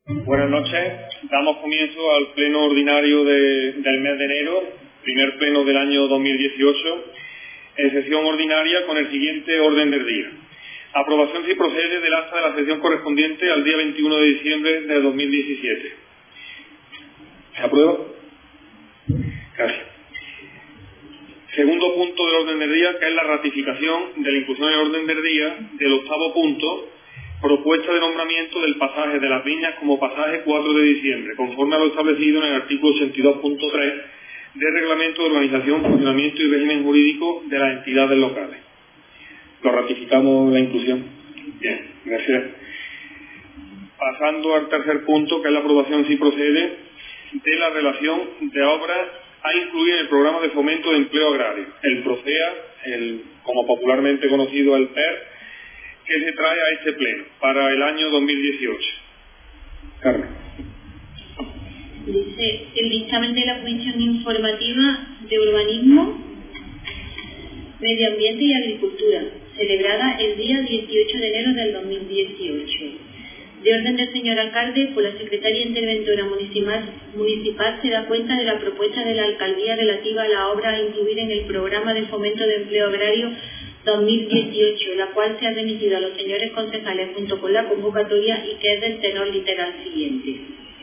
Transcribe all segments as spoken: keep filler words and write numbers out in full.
Buenas noches. Damos comienzo al pleno ordinario de, del mes de enero, primer pleno del año dos mil dieciocho, en sesión ordinaria con el siguiente orden del día. Aprobación si procede del acta de la sesión correspondiente al día veintiuno de diciembre de dos mil diecisiete. ¿Se aprueba? Gracias. Segundo punto del orden del día, que es la ratificación de la inclusión en el orden del día del octavo punto, propuesta de nombramiento del pasaje de las Viñas como pasaje cuatro de diciembre, conforme a lo establecido en el artículo ochenta y dos punto tres del Reglamento de Organización, Funcionamiento y Régimen Jurídico de las Entidades Locales. Lo ratificamos la inclusión. Bien, gracias. Pasando al tercer punto, que es la aprobación, si procede, de la relación de obras a incluir en el programa de fomento de empleo agrario, el PROCEA, el, como popularmente conocido el P E R, que se trae a este pleno para el año dos mil dieciocho. Carmen. Dice el dictamen de la Comisión Informativa de Urbanismo, Medio Ambiente y Agricultura, celebrada el día dieciocho de enero del dos mil dieciocho. De orden del señor alcalde, por la secretaria interventora municipal, municipal se da cuenta de la propuesta de la alcaldía relativa a la obra a incluir en el programa de fomento de empleo agrario dos mil dieciocho, la cual se ha remitido a los señores concejales junto con la convocatoria y que es del tenor literal siguiente.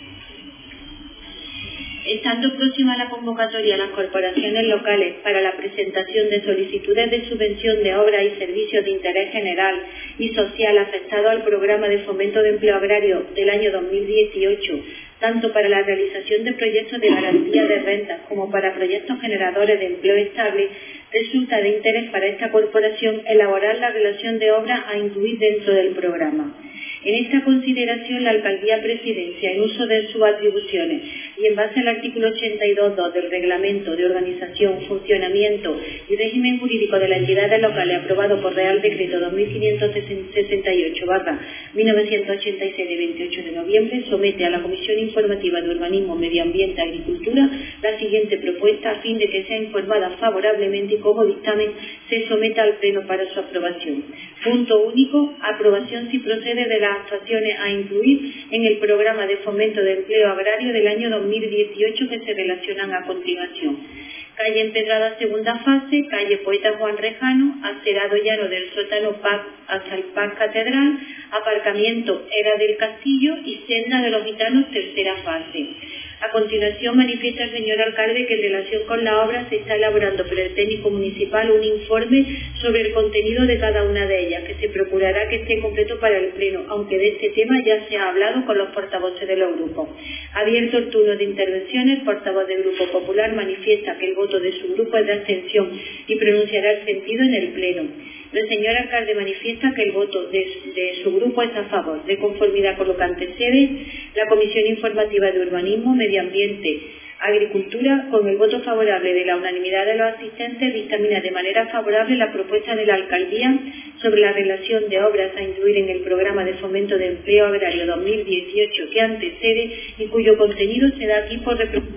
Estando próxima a la convocatoria a las corporaciones locales para la presentación de solicitudes de subvención de obras y servicios de interés general y social afectados al programa de fomento de empleo agrario del año dos mil dieciocho, tanto para la realización de proyectos de garantía de rentas como para proyectos generadores de empleo estable, resulta de interés para esta corporación elaborar la relación de obras a incluir dentro del programa. En esta consideración, la Alcaldía Presidencia, en uso de sus atribuciones y en base al artículo ochenta y dos punto dos del Reglamento de Organización, Funcionamiento y Régimen Jurídico de las Entidades Locales, aprobado por Real Decreto dos mil quinientos sesenta y ocho barra mil novecientos ochenta y seis de veintiocho de noviembre, somete a la Comisión Informativa de Urbanismo, Medio Ambiente y Agricultura la siguiente propuesta a fin de que sea informada favorablemente y como dictamen se someta al Pleno para su aprobación. Punto único, aprobación si procede de las actuaciones a incluir en el programa de fomento de empleo agrario del año dos mil dieciocho que se relacionan a continuación. Calle Empedrada, segunda fase, calle Poeta Juan Rejano, acerado llano del sótano P A C hasta el P A C Catedral, aparcamiento Era del Castillo y senda de los Gitanos, tercera fase. A continuación, manifiesta el señor alcalde que en relación con la obra se está elaborando por el técnico municipal un informe sobre el contenido de cada una de ellas, que se procurará que esté completo para el pleno, aunque de este tema ya se ha hablado con los portavoces de los grupos. Abierto el turno de intervenciones, el portavoz del Grupo Popular manifiesta que el voto de su grupo es de abstención y pronunciará el sentido en el pleno. El señor alcalde manifiesta que el voto de, de su grupo es a favor. De conformidad con lo que antecede, la Comisión Informativa de Urbanismo, Medio Ambiente, Agricultura, con el voto favorable de la unanimidad de los asistentes, dictamina de manera favorable la propuesta de la alcaldía sobre la relación de obras a incluir en el programa de fomento de empleo agrario dos mil dieciocho que antecede y cuyo contenido se da aquí por representación.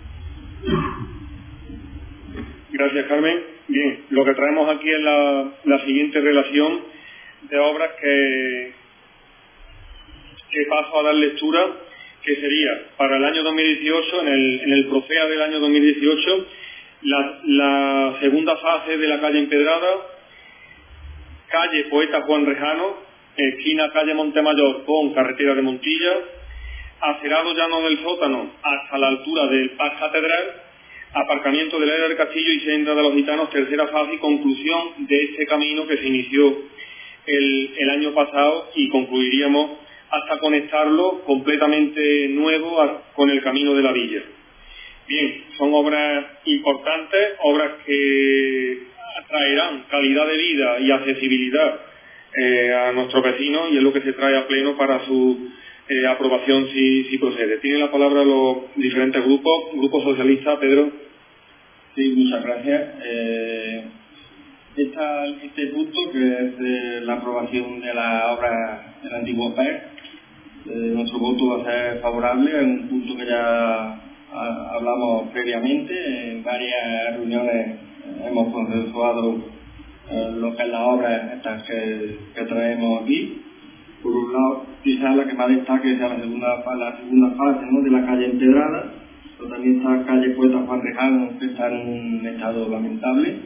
Gracias, Carmen. Bien, lo que traemos aquí es la, la siguiente relación de obras que, que paso a dar lectura, que sería para el año dos mil dieciocho, en el, en el PROCEA del año dos mil dieciocho, la, la segunda fase de la calle Empedrada, calle Poeta Juan Rejano, esquina calle Montemayor con carretera de Montilla, acerado llano del sótano hasta la altura del P A C Catedral, aparcamiento de la Era del Castillo y senda de los Gitanos, tercera fase y conclusión de este camino que se inició el, el año pasado y concluiríamos hasta conectarlo completamente nuevo a, con el camino de la villa. Bien, son obras importantes, obras que traerán calidad de vida y accesibilidad eh, a nuestros vecinos y es lo que se trae a pleno para su eh, aprobación si, si procede. Tienen la palabra los diferentes grupos. Grupo Socialista, Pedro. Sí, muchas gracias. Eh, esta, este punto, que es de la aprobación de la obra del antiguo P E R, eh, nuestro voto va a ser favorable. Es un punto que ya a, hablamos previamente. En varias reuniones hemos consensuado eh, lo que es la obra estas que, que traemos aquí. Por un lado, quizás la que más destaque sea la segunda, la segunda fase, ¿no?, de la calle empedrada, pero también está calle Poeta Juan Rejano, que está en un estado lamentable.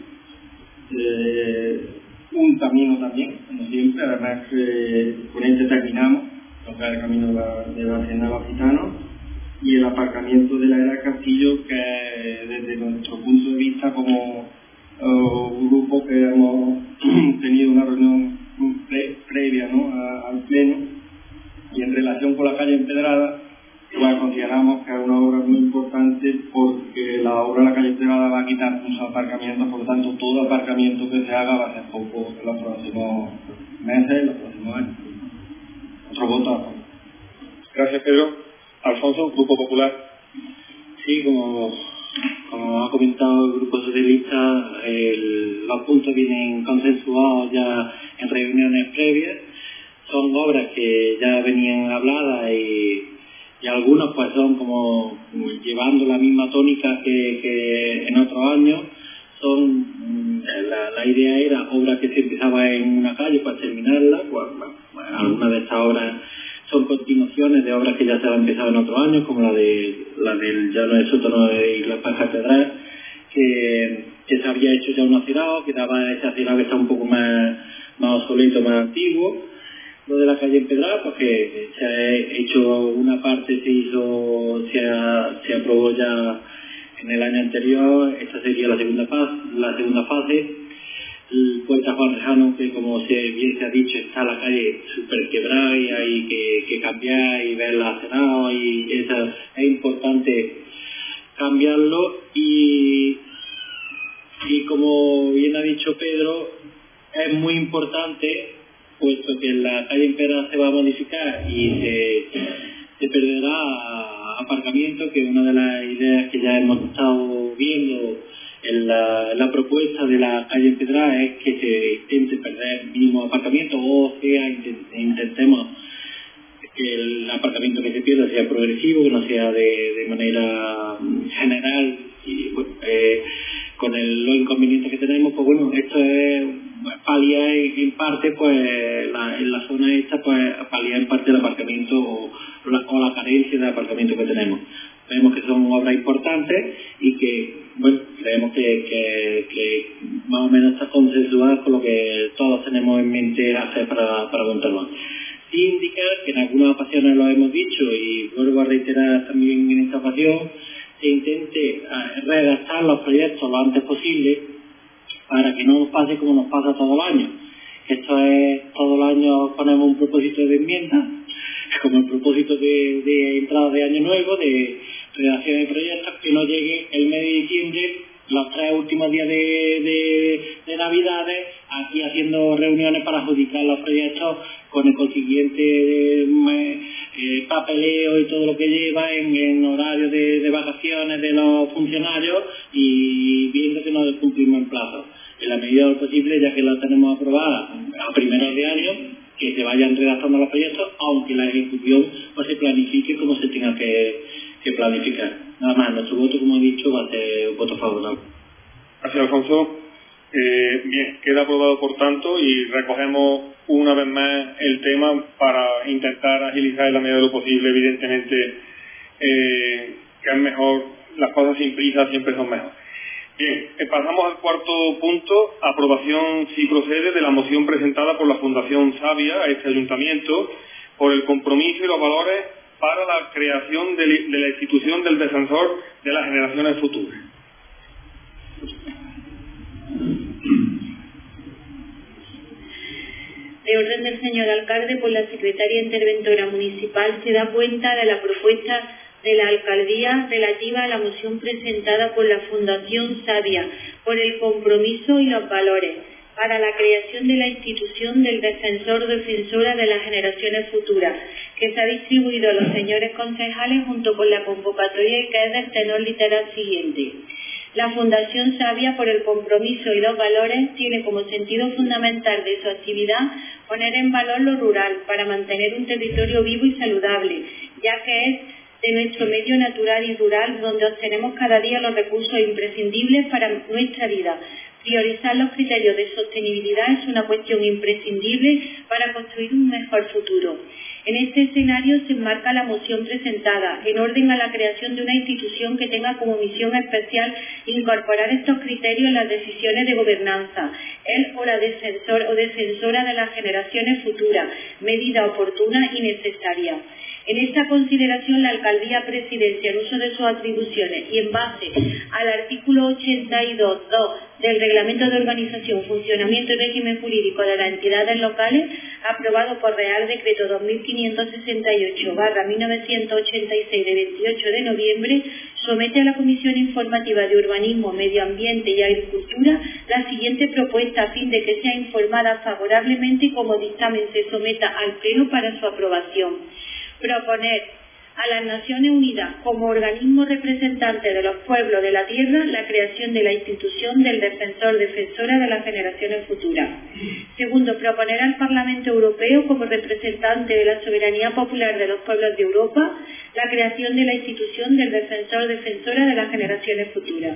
Eh, un camino también, como siempre, además que con este terminamos, lo que es el camino de la, de la Hacienda de los Gitanos, y el aparcamiento de la era Castillo, que desde nuestro punto de vista como uh, un grupo que hemos tenido una reunión pre previa, ¿no?, a, al pleno, y en relación con la calle empedrada, pues consideramos que es una obra muy importante porque la obra de la calle empedrada va a quitar muchos aparcamientos, por lo tanto todo aparcamiento que se haga va a ser poco en los próximos meses, en los próximos años. Otro voto a favor. Gracias, Pedro. Alfonso, Grupo Popular. Sí, como, como ha comentado el Grupo Socialista, el, los puntos vienen consensuados ya en reuniones previas. Son obras que ya venían habladas y, y algunos pues son como llevando la misma tónica que, que en otros años. Son la, la idea era obras que se empezaba en una calle para terminarla. Pues, bueno, algunas de estas obras son continuaciones de obras que ya se han empezado en otros años, como la de la del llano del sótano de la catedral, que, que se había hecho ya un acerado, que daba ese acerado que está un poco más, más obsoleto, más antiguo. Lo de la calle empedrada, pues que se ha hecho una parte, se hizo, se, ha, se aprobó ya en el año anterior. Esta sería la segunda fase, la segunda fase. El Puerta Juan Rejano, que como se, bien se ha dicho, está la calle súper quebrada y hay que, que cambiar y verla cerrada, y esa, es importante cambiarlo. Y, y como bien ha dicho Pedro, es muy importante, puesto que la calle empedrada se va a modificar y se, se perderá aparcamiento, que es una de las ideas que ya hemos estado viendo en la, la propuesta de la calle empedrada, es que se intente perder mínimo aparcamiento, o sea, intentemos que el aparcamiento que se pierda sea progresivo, que no sea de, de manera general. Y bueno, eh, con el, los inconvenientes que tenemos, pues bueno, esto es paliar en parte, pues la, en la zona esta, pues paliar en parte el aparcamiento o la, o la carencia de aparcamiento que tenemos. Vemos que son obras importantes y que, bueno, creemos que, que, que más o menos está consensuada con lo que todos tenemos en mente hacer para, para Montalbán. Sin indicar que en algunas ocasiones lo hemos dicho, y vuelvo a reiterar también en esta ocasión, se intente redactar los proyectos lo antes posible para que no nos pase como nos pasa todo el año. Esto es, todo el año ponemos un propósito de enmienda, como el propósito de, de entrada de año nuevo, de redacción de proyectos, que no llegue el mes de diciembre, los tres últimos días de, de, de Navidades, aquí haciendo reuniones para adjudicar los proyectos con el consiguiente eh, eh, papeleo y todo lo que lleva en, en horario de, de vacaciones de los funcionarios, y viendo que no cumplimos el plazo. En la medida de lo posible, ya que la tenemos aprobada a primeros de año, que se vayan redactando los proyectos, aunque la ejecución pues se planifique como se tenga que, que planificar. Nada más, nuestro voto, como he dicho, va a ser un voto favorable. Gracias, Alfonso. Eh, bien, queda aprobado por tanto, y recogemos una vez más el tema para intentar agilizar en la medida de lo posible. Evidentemente eh, que es mejor, las cosas sin prisa siempre son mejor. Bien, eh, pasamos al cuarto punto: aprobación, si procede, de la moción presentada por la Fundación Savia a este ayuntamiento por el compromiso y los valores para la creación de, de la institución del defensor de las generaciones futuras. De orden del señor alcalde, por la secretaria interventora municipal, se da cuenta de la propuesta de la alcaldía relativa a la moción presentada por la Fundación Savia por el compromiso y los valores para la creación de la institución del defensor o defensora de las generaciones futuras, que se ha distribuido a los señores concejales junto con la convocatoria, y que es del tenor literal siguiente. La Fundación Savia, por el compromiso y los valores, tiene como sentido fundamental de su actividad poner en valor lo rural para mantener un territorio vivo y saludable, ya que es de nuestro medio natural y rural donde obtenemos cada día los recursos imprescindibles para nuestra vida, Priorizar los criterios de sostenibilidad es una cuestión imprescindible para construir un mejor futuro. En este escenario se enmarca la moción presentada, en orden a la creación de una institución que tenga como misión especial incorporar estos criterios en las decisiones de gobernanza, el o la defensor o defensora de las generaciones futuras, medida oportuna y necesaria. En esta consideración, la Alcaldía Presidencia, en uso de sus atribuciones y en base al artículo ochenta y dos punto dos del Reglamento de Organización, Funcionamiento y Régimen Jurídico de las Entidades Locales, aprobado por Real Decreto dos mil quinientos sesenta y ocho barra mil novecientos ochenta y seis de veintiocho de noviembre, somete a la Comisión Informativa de Urbanismo, Medio Ambiente y Agricultura la siguiente propuesta a fin de que sea informada favorablemente y como dictamen se someta al Pleno para su aprobación. Proponer a las Naciones Unidas como organismo representante de los pueblos de la tierra la creación de la institución del defensor defensora de las generaciones futuras. Segundo, proponer al Parlamento Europeo como representante de la soberanía popular de los pueblos de Europa la creación de la institución del defensor defensora de las generaciones futuras.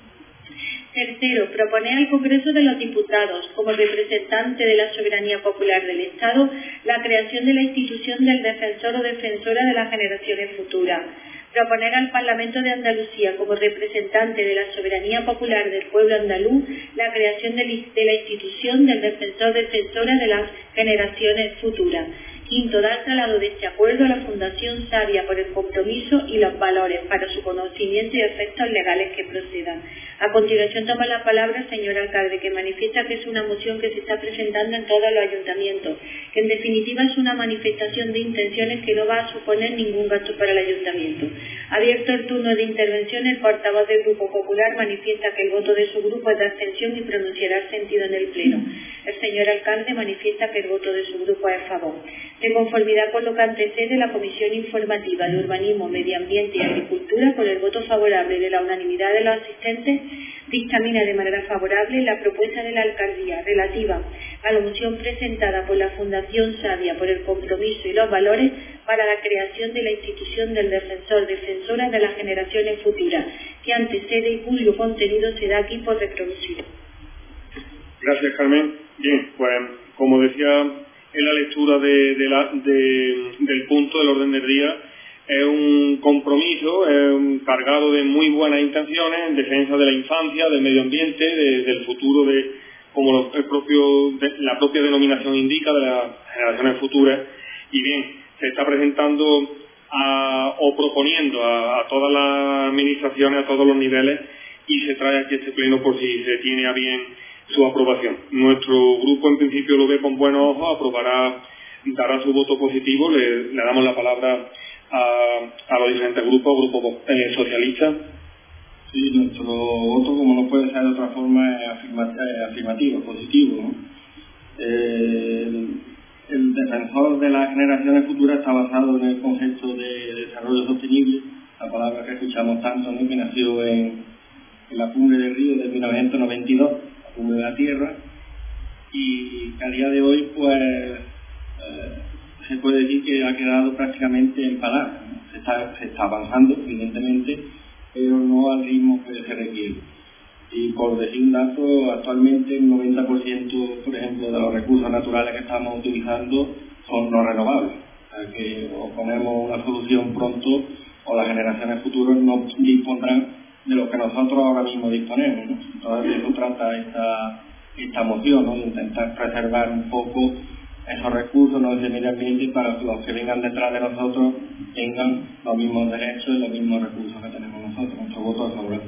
Tercero, proponer al Congreso de los Diputados, como representante de la soberanía popular del Estado, la creación de la institución del defensor o defensora de las generaciones futuras. Proponer al Parlamento de Andalucía, como representante de la soberanía popular del pueblo andaluz, la creación de la institución del defensor o defensora de las generaciones futuras. Quinto, dar traslado de este acuerdo a la Fundación Sabia por el compromiso y los valores para su conocimiento y efectos legales que procedan. A continuación toma la palabra el señor alcalde, que manifiesta que es una moción que se está presentando en todos los ayuntamientos, que en definitiva es una manifestación de intenciones que no va a suponer ningún gasto para el ayuntamiento. Abierto el turno de intervención, el portavoz del Grupo Popular manifiesta que el voto de su grupo es de abstención y pronunciará el sentido en el Pleno. El señor alcalde manifiesta que el voto de su grupo es a favor. De conformidad con lo que antecede, la Comisión Informativa de Urbanismo, Medio Ambiente y Agricultura, con el voto favorable de la unanimidad de los asistentes, dictamina de manera favorable la propuesta de la Alcaldía relativa a la moción presentada por la Fundación Sabia por el compromiso y los valores para la creación de la institución del defensor defensora de las generaciones futuras, que antecede y cuyo contenido se da aquí por reproducido. Gracias, Carmen. Bien, pues como decía en la lectura de, de la, de, del punto del orden del día, es un compromiso es un cargado de muy buenas intenciones en defensa de la infancia, del medio ambiente, de, del futuro, de como lo, el propio, de, la propia denominación indica, de las generaciones futuras. Y bien, se está presentando a, o proponiendo a, a todas las administraciones, a todos los niveles, y se trae aquí este pleno por si se tiene a bien su aprobación. Nuestro grupo en principio lo ve con buenos ojos, aprobará, dará su voto positivo. Le, le damos la palabra a, a los diferentes grupos, grupos eh, socialistas. Sí, nuestro voto, como no puede ser de otra forma, es afirma, eh, afirmativo, positivo, ¿no? Eh, el defensor de las generaciones futuras está basado en el concepto de desarrollo sostenible, la palabra que escuchamos tanto, ¿no?, que nació en, en la Cumbre del Río de mil novecientos noventa y dos, la Cumbre de la Tierra, y que a día de hoy pues eh, se puede decir que ha quedado prácticamente en palabras, ¿no? Se está, se está avanzando, evidentemente, pero no al ritmo que se requiere. Y por decir un dato, actualmente el noventa por ciento, por ejemplo, de los recursos naturales que estamos utilizando son no renovables. O sea que o ponemos una solución pronto o las generaciones futuras no dispondrán de lo que nosotros ahora mismo disponemos, ¿no? Entonces de eso trata esta, esta moción, ¿no?, de intentar preservar un poco esos recursos, ¿no?, de medio ambiente, para que los que vengan detrás de nosotros tengan los mismos derechos y los mismos recursos que tenemos nosotros. Nuestro voto es favorable.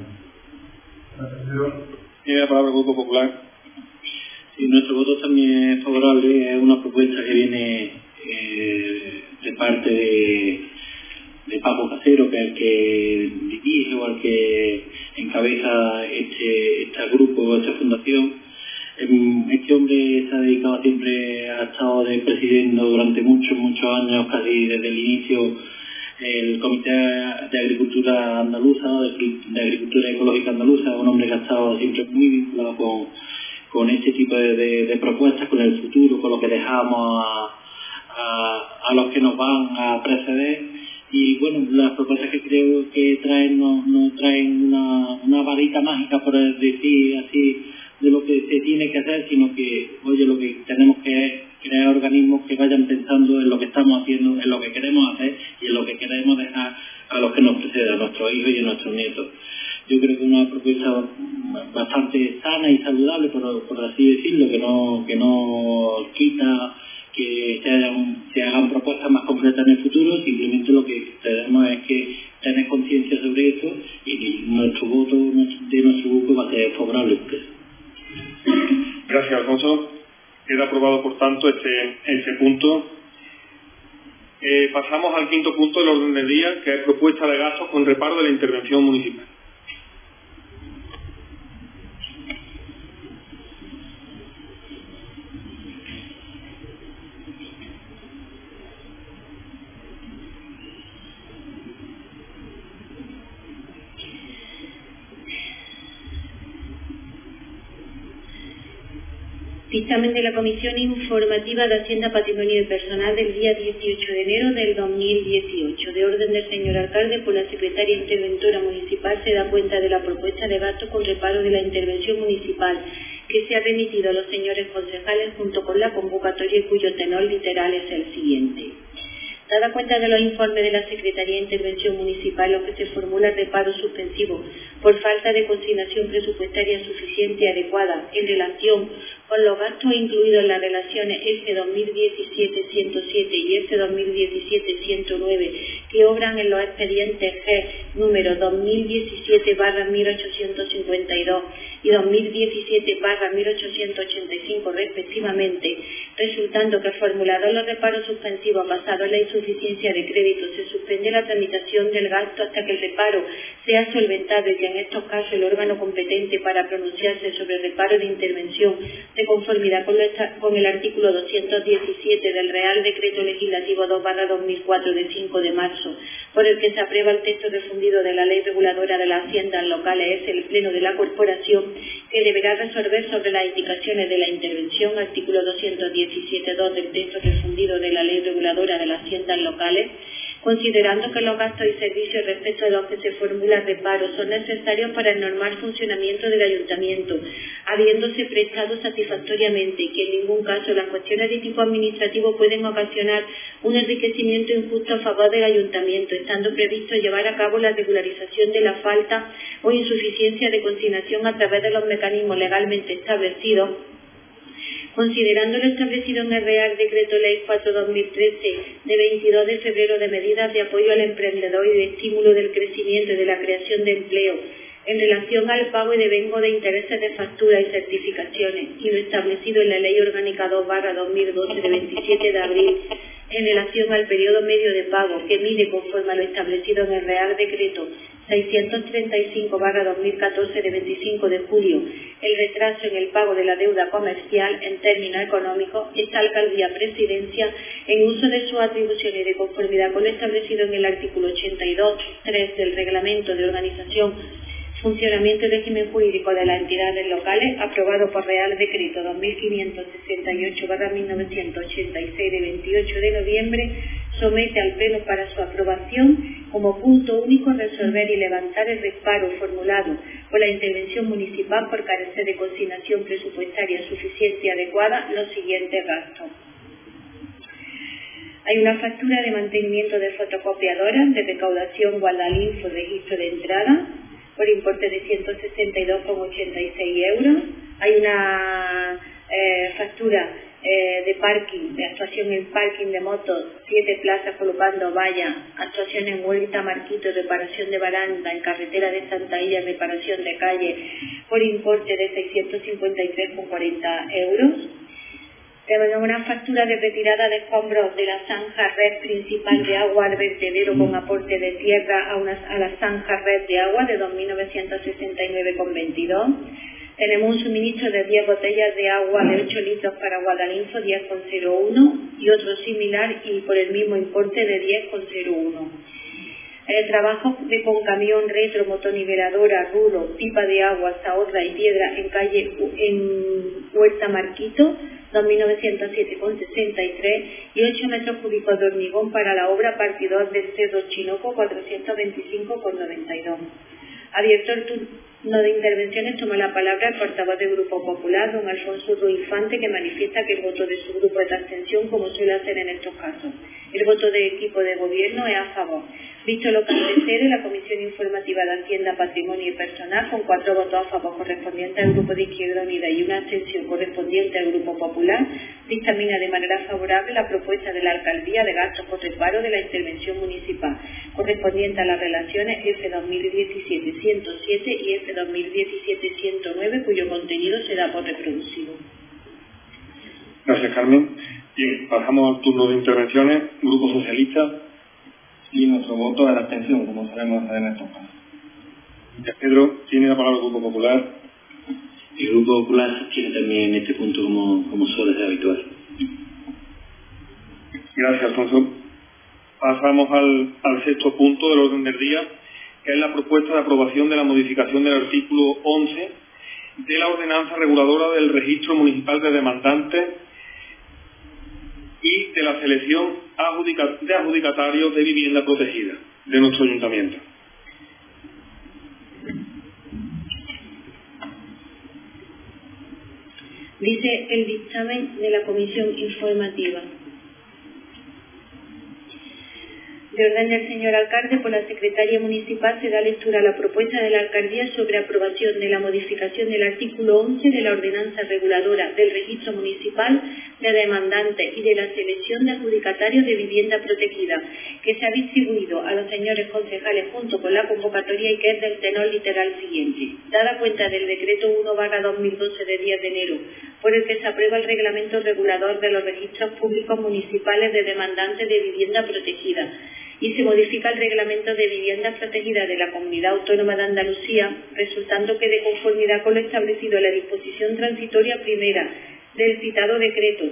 Tiene la palabra el Grupo Popular. Sí, nuestro voto también es favorable. Es una propuesta que viene eh, de parte de, de Paco Casero, que es el que dirige o el que encabeza este, este grupo, esta fundación. Este hombre se ha dedicado siempre, ha estado de presidiendo durante muchos, muchos años, casi desde el inicio, el Comité de Agricultura Andaluza, de Agricultura Ecológica Andaluza. Un hombre que ha estado siempre muy vinculado con, con este tipo de, de, de propuestas, con el futuro, con lo que dejamos a, a, a los que nos van a preceder. Y bueno, las propuestas que creo que traen no, no traen una, una varita mágica, por decir así, de lo que se tiene que hacer, sino que, oye, lo que tenemos que es crear organismos que vayan pensando en lo que estamos haciendo, en lo que queremos hacer y en lo que queremos dejar a los que nos preceden, a nuestros hijos y a nuestros nietos. Yo creo que es una propuesta bastante sana y saludable, por, por así decirlo, que no, que no quita que se hagan, se hagan propuestas más concretas en el futuro. Simplemente lo que tenemos es que tener conciencia sobre esto, y nuestro voto de nuestro grupo va a ser favorable por eso. Gracias, Alfonso. Queda aprobado, por tanto, este, este punto. Eh, pasamos al quinto punto del orden del día, que es propuesta de gastos con reparo de la intervención municipal. Dictamen de la Comisión Informativa de Hacienda, Patrimonio y Personal del día dieciocho de enero del dos mil dieciocho. De orden del señor alcalde, por la secretaria interventora municipal, se da cuenta de la propuesta de gasto con reparo de la intervención municipal que se ha remitido a los señores concejales junto con la convocatoria, cuyo tenor literal es el siguiente. Dada cuenta de los informes de la Secretaría de Intervención Municipal, en los que se formula el reparo suspensivo por falta de consignación presupuestaria suficiente y adecuada en relación con los gastos incluidos en las relaciones F dos mil diecisiete ciento siete y F dos mil diecisiete ciento nueve, que obran en los expedientes G número dos mil diecisiete barra mil ochocientos cincuenta y dos y dos mil diecisiete barra mil ochocientos ochenta y cinco respectivamente, resultando que formulados los reparos suspensivos basados en la insuficiencia de crédito, se suspende la tramitación del gasto hasta que el reparo sea solventado, y que en estos casos el órgano competente para pronunciarse sobre el reparo de intervención, de conformidad con, esta, con el artículo doscientos diecisiete del Real Decreto Legislativo dos barra dos mil cuatro de cinco de marzo, por el que se aprueba el texto refundido de la Ley Reguladora de las Haciendas Locales, es el Pleno de la Corporación que deberá resolver sobre las indicaciones de la intervención, artículo doscientos diecisiete punto dos del texto refundido de la Ley Reguladora de las Haciendas Locales, considerando que los gastos y servicios respecto a los que se formula el reparo son necesarios para el normal funcionamiento del ayuntamiento, habiéndose prestado satisfactoriamente, y que en ningún caso las cuestiones de tipo administrativo pueden ocasionar un enriquecimiento injusto a favor del ayuntamiento, estando previsto llevar a cabo la regularización de la falta o insuficiencia de consignación a través de los mecanismos legalmente establecidos, considerando lo establecido en el Real Decreto Ley cuatro barra dos mil trece de veintidós de febrero de medidas de apoyo al emprendedor y de estímulo del crecimiento y de la creación de empleo en relación al pago y devengo de intereses de factura y certificaciones, y lo establecido en la Ley Orgánica dos barra dos mil doce de veintisiete de abril en relación al periodo medio de pago, que mide conforme a lo establecido en el Real Decreto seiscientos treinta y cinco barra dos mil catorce de veinticinco de julio, el retraso en el pago de la deuda comercial en términos económicos, esta alcaldía presidencia, en uso de sus atribuciones y de conformidad con lo establecido en el artículo ochenta y dos punto tres del Reglamento de Organización, Funcionamiento y Régimen Jurídico de las Entidades Locales, aprobado por Real Decreto dos mil quinientos sesenta y ocho barra mil novecientos ochenta y seis de veintiocho de noviembre, somete al Pleno para su aprobación como punto único resolver y levantar el reparo formulado por la intervención municipal por carecer de consignación presupuestaria suficiente y adecuada los siguientes gastos. Hay una factura de mantenimiento de fotocopiadoras de recaudación Guadalinfo, registro de entrada, por importe de ciento sesenta y dos coma ochenta y seis euros. Hay una eh, factura eh, de parking, de actuación en parking de motos, siete plazas colocando vallas, actuación en Huerta Marquito, reparación de baranda, en carretera de Santa Illa, reparación de calle, por importe de seiscientos cincuenta y tres coma cuarenta euros. Tenemos una factura de retirada de escombros de la zanja red principal de agua al vertedero con aporte de tierra a, una, a la zanja red de agua de dos mil novecientos sesenta y nueve coma veintidós. Tenemos un suministro de diez botellas de agua de ocho litros para Guadalinfo, diez coma cero uno, y otro similar y por el mismo importe de diez coma cero uno. El trabajo de con camión, retro, motoniveladora, rulo, pipa de agua, zahorra y piedra en calle en Huerta Marquito, dos mil novecientos siete coma sesenta y tres, y ocho metros cúbicos de hormigón para la obra partidor del Cerro Chinoco, cuatrocientos veinticinco coma noventa y dos. Abierto el turno de intervenciones, toma la palabra el portavoz del Grupo Popular, don Alfonso Ruiz Infante, que manifiesta que el voto de su grupo es de abstención, como suele hacer en estos casos. El voto del equipo de gobierno es a favor. Visto lo que antecede, la Comisión Informativa de Hacienda, Patrimonio y Personal, con cuatro votos a favor correspondientes al Grupo de Izquierda Unida y una abstención correspondiente al Grupo Popular, dictamina de manera favorable la propuesta de la Alcaldía de gastos por reparo de la intervención municipal, correspondiente a las relaciones F dos mil diecisiete ciento siete y F dos mil diecisiete ciento nueve, cuyo contenido se da por reproducido. Gracias, Carmen. Bien, pasamos al turno de intervenciones. Grupo Socialista. Y nuestro voto es la abstención, como sabemos hacer en estos casos. Ya, Pedro, tiene la palabra el Grupo Popular. El Grupo Popular tiene también este punto como, como suele ser habitual. Gracias, Alfonso. Pasamos al, al sexto punto del orden del día, que es la propuesta de aprobación de la modificación del artículo once de la ordenanza reguladora del registro municipal de demandantes y de la selección adjudica, de adjudicatarios de vivienda protegida de nuestro ayuntamiento. Dice el dictamen de la Comisión Informativa. De orden del señor alcalde, por la secretaria municipal se da lectura a la propuesta de la alcaldía sobre aprobación de la modificación del artículo once de la ordenanza reguladora del registro municipal de demandantes y de la selección de adjudicatarios de vivienda protegida, que se ha distribuido a los señores concejales junto con la convocatoria y que es del tenor literal siguiente. Dada cuenta del decreto uno barra dos mil doce de diez de enero, por el que se aprueba el reglamento regulador de los registros públicos municipales de demandantes de vivienda protegida, y se modifica el reglamento de viviendas protegidas de la Comunidad Autónoma de Andalucía, resultando que, de conformidad con lo establecido en la disposición transitoria primera del citado decreto,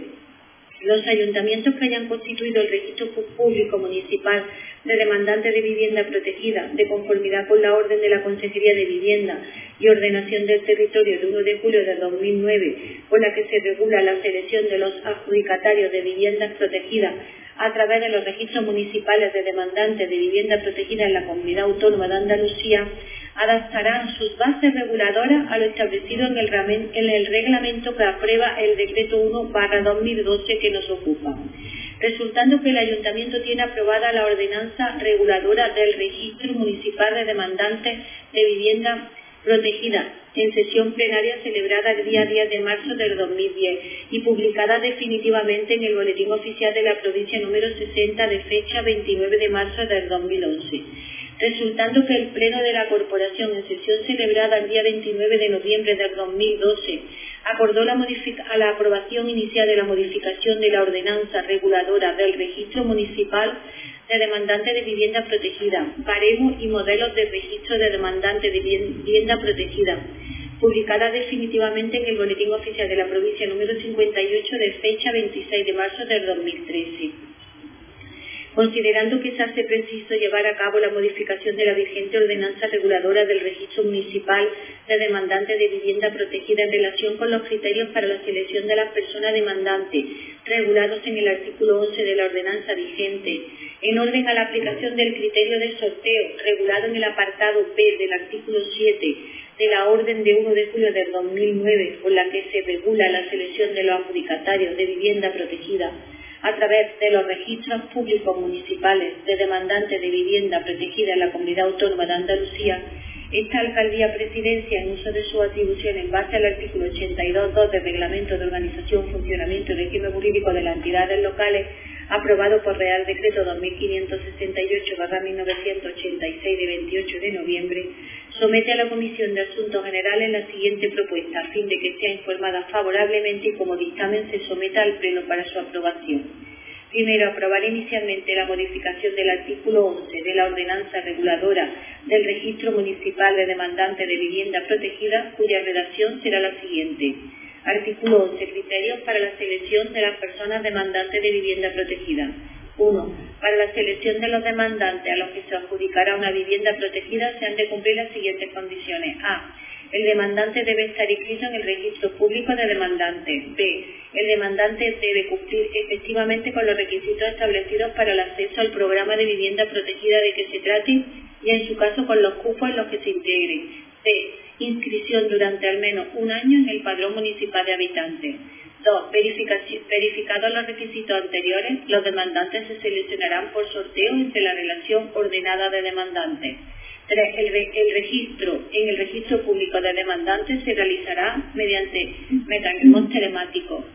los ayuntamientos que hayan constituido el registro público municipal de demandantes de vivienda protegida, de conformidad con la orden de la Consejería de Vivienda y Ordenación del Territorio de uno de julio de dos mil nueve, con la que se regula la selección de los adjudicatarios de viviendas protegidas a través de los registros municipales de demandantes de vivienda protegida en la Comunidad Autónoma de Andalucía, adaptarán sus bases reguladoras a lo establecido en el, en el reglamento que aprueba el decreto uno barra dos mil doce que nos ocupa, resultando que el ayuntamiento tiene aprobada la ordenanza reguladora del registro municipal de demandantes de vivienda protegida en sesión plenaria celebrada el día diez de marzo del dos mil diez y publicada definitivamente en el Boletín Oficial de la Provincia número sesenta de fecha veintinueve de marzo del dos mil once, resultando que el Pleno de la Corporación, en sesión celebrada el día veintinueve de noviembre del dos mil doce, acordó la, a la aprobación inicial de la modificación de la ordenanza reguladora del registro municipal de demandantes de vivienda protegida, baremos y modelos de registro de demandantes de vivienda protegida, publicada definitivamente en el Boletín Oficial de la Provincia número cincuenta y ocho de fecha veintiséis de marzo del dos mil trece. Considerando que se hace preciso llevar a cabo la modificación de la vigente ordenanza reguladora del registro municipal de demandantes de vivienda protegida en relación con los criterios para la selección de las personas demandantes, regulados en el artículo once de la ordenanza vigente, en orden a la aplicación del criterio de sorteo regulado en el apartado B del artículo siete de la orden de uno de julio del dos mil nueve, por la que se regula la selección de los adjudicatarios de vivienda protegida a través de los registros públicos municipales de demandantes de vivienda protegida en la Comunidad Autónoma de Andalucía, esta Alcaldía Presidencia, en uso de sus atribuciones en base al artículo ochenta y dos punto dos del Reglamento de Organización, Funcionamiento y Régimen Jurídico de las Entidades Locales, aprobado por Real Decreto dos mil quinientos sesenta y ocho barra mil novecientos ochenta y seis de veintiocho de noviembre, somete a la Comisión de Asuntos Generales la siguiente propuesta, a fin de que sea informada favorablemente y como dictamen se someta al Pleno para su aprobación. Primero, aprobar inicialmente la modificación del artículo once de la ordenanza reguladora del registro municipal de demandantes de vivienda protegida, cuya redacción será la siguiente. Artículo once. Criterios para la selección de las personas demandantes de vivienda protegida. uno. Para la selección de los demandantes a los que se adjudicará una vivienda protegida se han de cumplir las siguientes condiciones. A. El demandante debe estar inscrito en el registro público de demandantes. B. El demandante debe cumplir efectivamente con los requisitos establecidos para el acceso al programa de vivienda protegida de que se trate y en su caso con los cupos en los que se integren. C. Inscripción durante al menos un año en el Padrón Municipal de Habitantes. dos. Verificados los requisitos anteriores, los demandantes se seleccionarán por sorteo entre la relación ordenada de demandantes. tres. El, re, el registro en el registro público de demandantes se realizará mediante mecanismos telemáticos.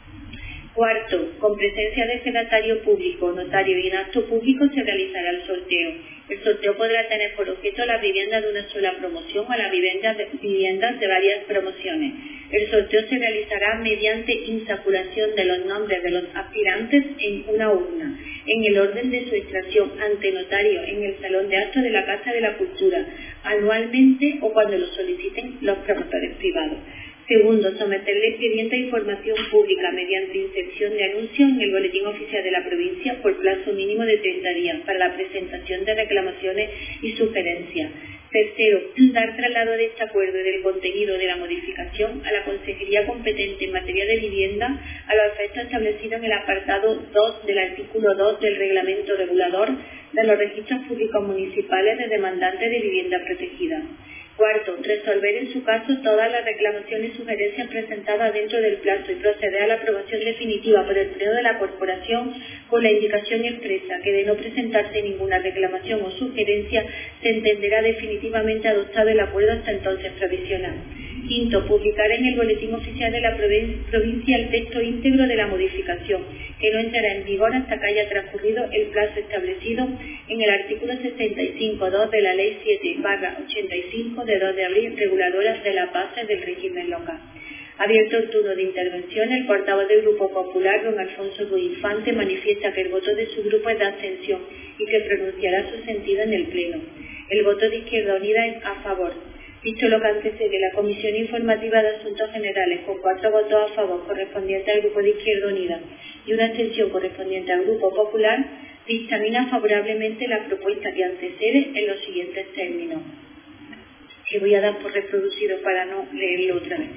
Cuarto, con presencia de sedatario público, notario y en acto público se realizará el sorteo. El sorteo podrá tener por objeto la vivienda de una sola promoción o la vivienda de, viviendas de varias promociones. El sorteo se realizará mediante insaculación de los nombres de los aspirantes en una urna, en el orden de su extracción ante notario en el Salón de Actos de la Casa de la Cultura, anualmente o cuando lo soliciten los promotores privados. Segundo, someter la expediente a información pública mediante inserción de anuncio en el Boletín Oficial de la Provincia por plazo mínimo de treinta días para la presentación de reclamaciones y sugerencias. Tercero, dar traslado de este acuerdo y del contenido de la modificación a la Consejería competente en materia de vivienda a los efectos establecidos en el apartado dos del artículo dos del Reglamento Regulador de los Registros Públicos Municipales de Demandantes de Vivienda Protegida. Cuarto, resolver en su caso todas las reclamaciones y sugerencias presentadas dentro del plazo y proceder a la aprobación definitiva por el Pleno de la Corporación con la indicación expresa que de no presentarse ninguna reclamación o sugerencia se entenderá definitivamente adoptado el acuerdo hasta entonces provisional. Quinto, publicar en el Boletín Oficial de la Provincia el texto íntegro de la modificación, que no entrará en vigor hasta que haya transcurrido el plazo establecido en el artículo sesenta y cinco punto dos de la Ley siete barra ochenta y cinco de dos de abril, reguladora de las bases del régimen local. Abierto el turno de intervención, el portavoz del Grupo Popular, don Alfonso Ruiz Infante, manifiesta que el voto de su grupo es de abstención y que pronunciará su sentido en el Pleno. El voto de Izquierda Unida es a favor. Dicho lo que antecede, la Comisión Informativa de Asuntos Generales, con cuatro votos a favor correspondientes al Grupo de Izquierda Unida y una abstención correspondiente al Grupo Popular, dictamina favorablemente la propuesta que antecede en los siguientes términos, que voy a dar por reproducido para no leerlo otra vez.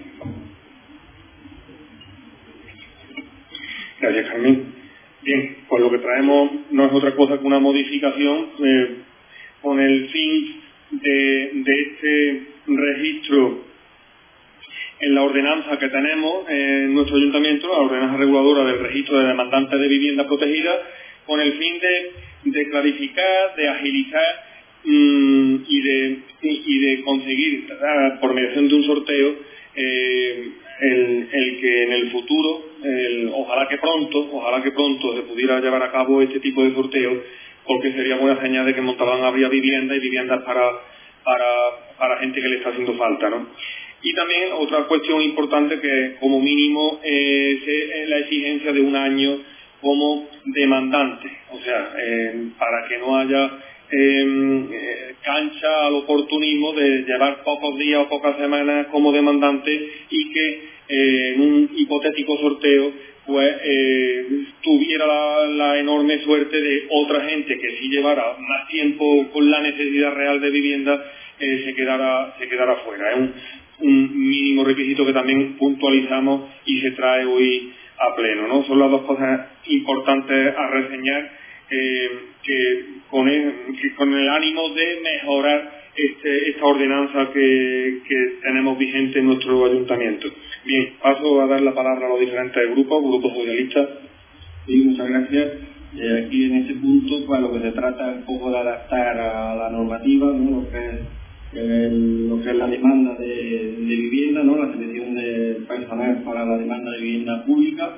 Gracias, Carmen. Bien, pues lo que traemos no es otra cosa que una modificación eh, con el fin de, de este registro en la ordenanza que tenemos en nuestro ayuntamiento, la ordenanza reguladora del registro de demandantes de vivienda protegida, con el fin de, de clarificar, de agilizar mmm, y, de, y, y de conseguir, por mediación de un sorteo, eh, el, el que en el futuro, el, ojalá que pronto, ojalá que pronto se pudiera llevar a cabo este tipo de sorteos, porque sería buena señal de que Montalbán habría vivienda y viviendas para, para, para gente que le está haciendo falta, ¿no? Y también otra cuestión importante que como mínimo es eh, la exigencia de un año como demandante, o sea, eh, para que no haya eh, cancha al oportunismo de llevar pocos días o pocas semanas como demandante y que eh, en un hipotético sorteo pues eh, tuviera la, la enorme suerte de otra gente que sí llevara más tiempo con la necesidad real de vivienda eh, se quedara se quedara fuera. Es un, un mínimo requisito que también puntualizamos y se trae hoy a pleno, ¿no? Son las dos cosas importantes a reseñar eh, que, con el, que con el ánimo de mejorar este, esta ordenanza que, que tenemos vigente en nuestro ayuntamiento. Bien, paso a dar la palabra a los diferentes grupos, grupos socialistas. Sí, muchas gracias. Eh, aquí en este punto, pues lo que se trata es un poco de adaptar a la normativa, ¿no? Lo que es El, lo que es la demanda de, de vivienda, ¿no? La selección de personal para la demanda de vivienda pública,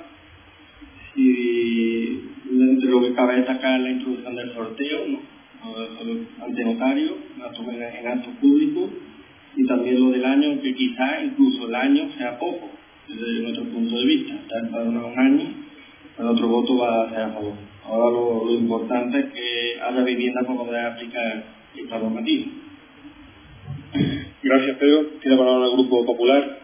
y entre lo que cabe destacar la introducción del sorteo, ¿no? Ante notario, en actos públicos, y también lo del año, que quizás incluso el año sea poco desde nuestro punto de vista, está empadronado un año, el otro voto va a ser a favor. Ahora lo, lo importante es que haya vivienda para poder aplicar esta normativa. Gracias, Pedro. Tiene palabra el Grupo Popular.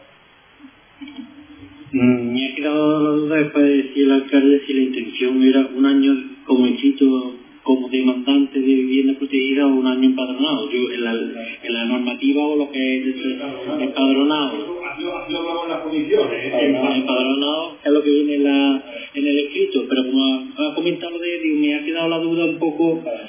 Mm, me ha quedado la duda después de decir el alcalde si la intención era un año como inscrito como demandante de vivienda protegida o un año empadronado. Yo, en, la, en la normativa o lo que es empadronado. Así lo hablamos en las condiciones. Empadronado, empadronado es lo que viene en, la, en el escrito, pero como ha comentado de él, me ha quedado la duda un poco.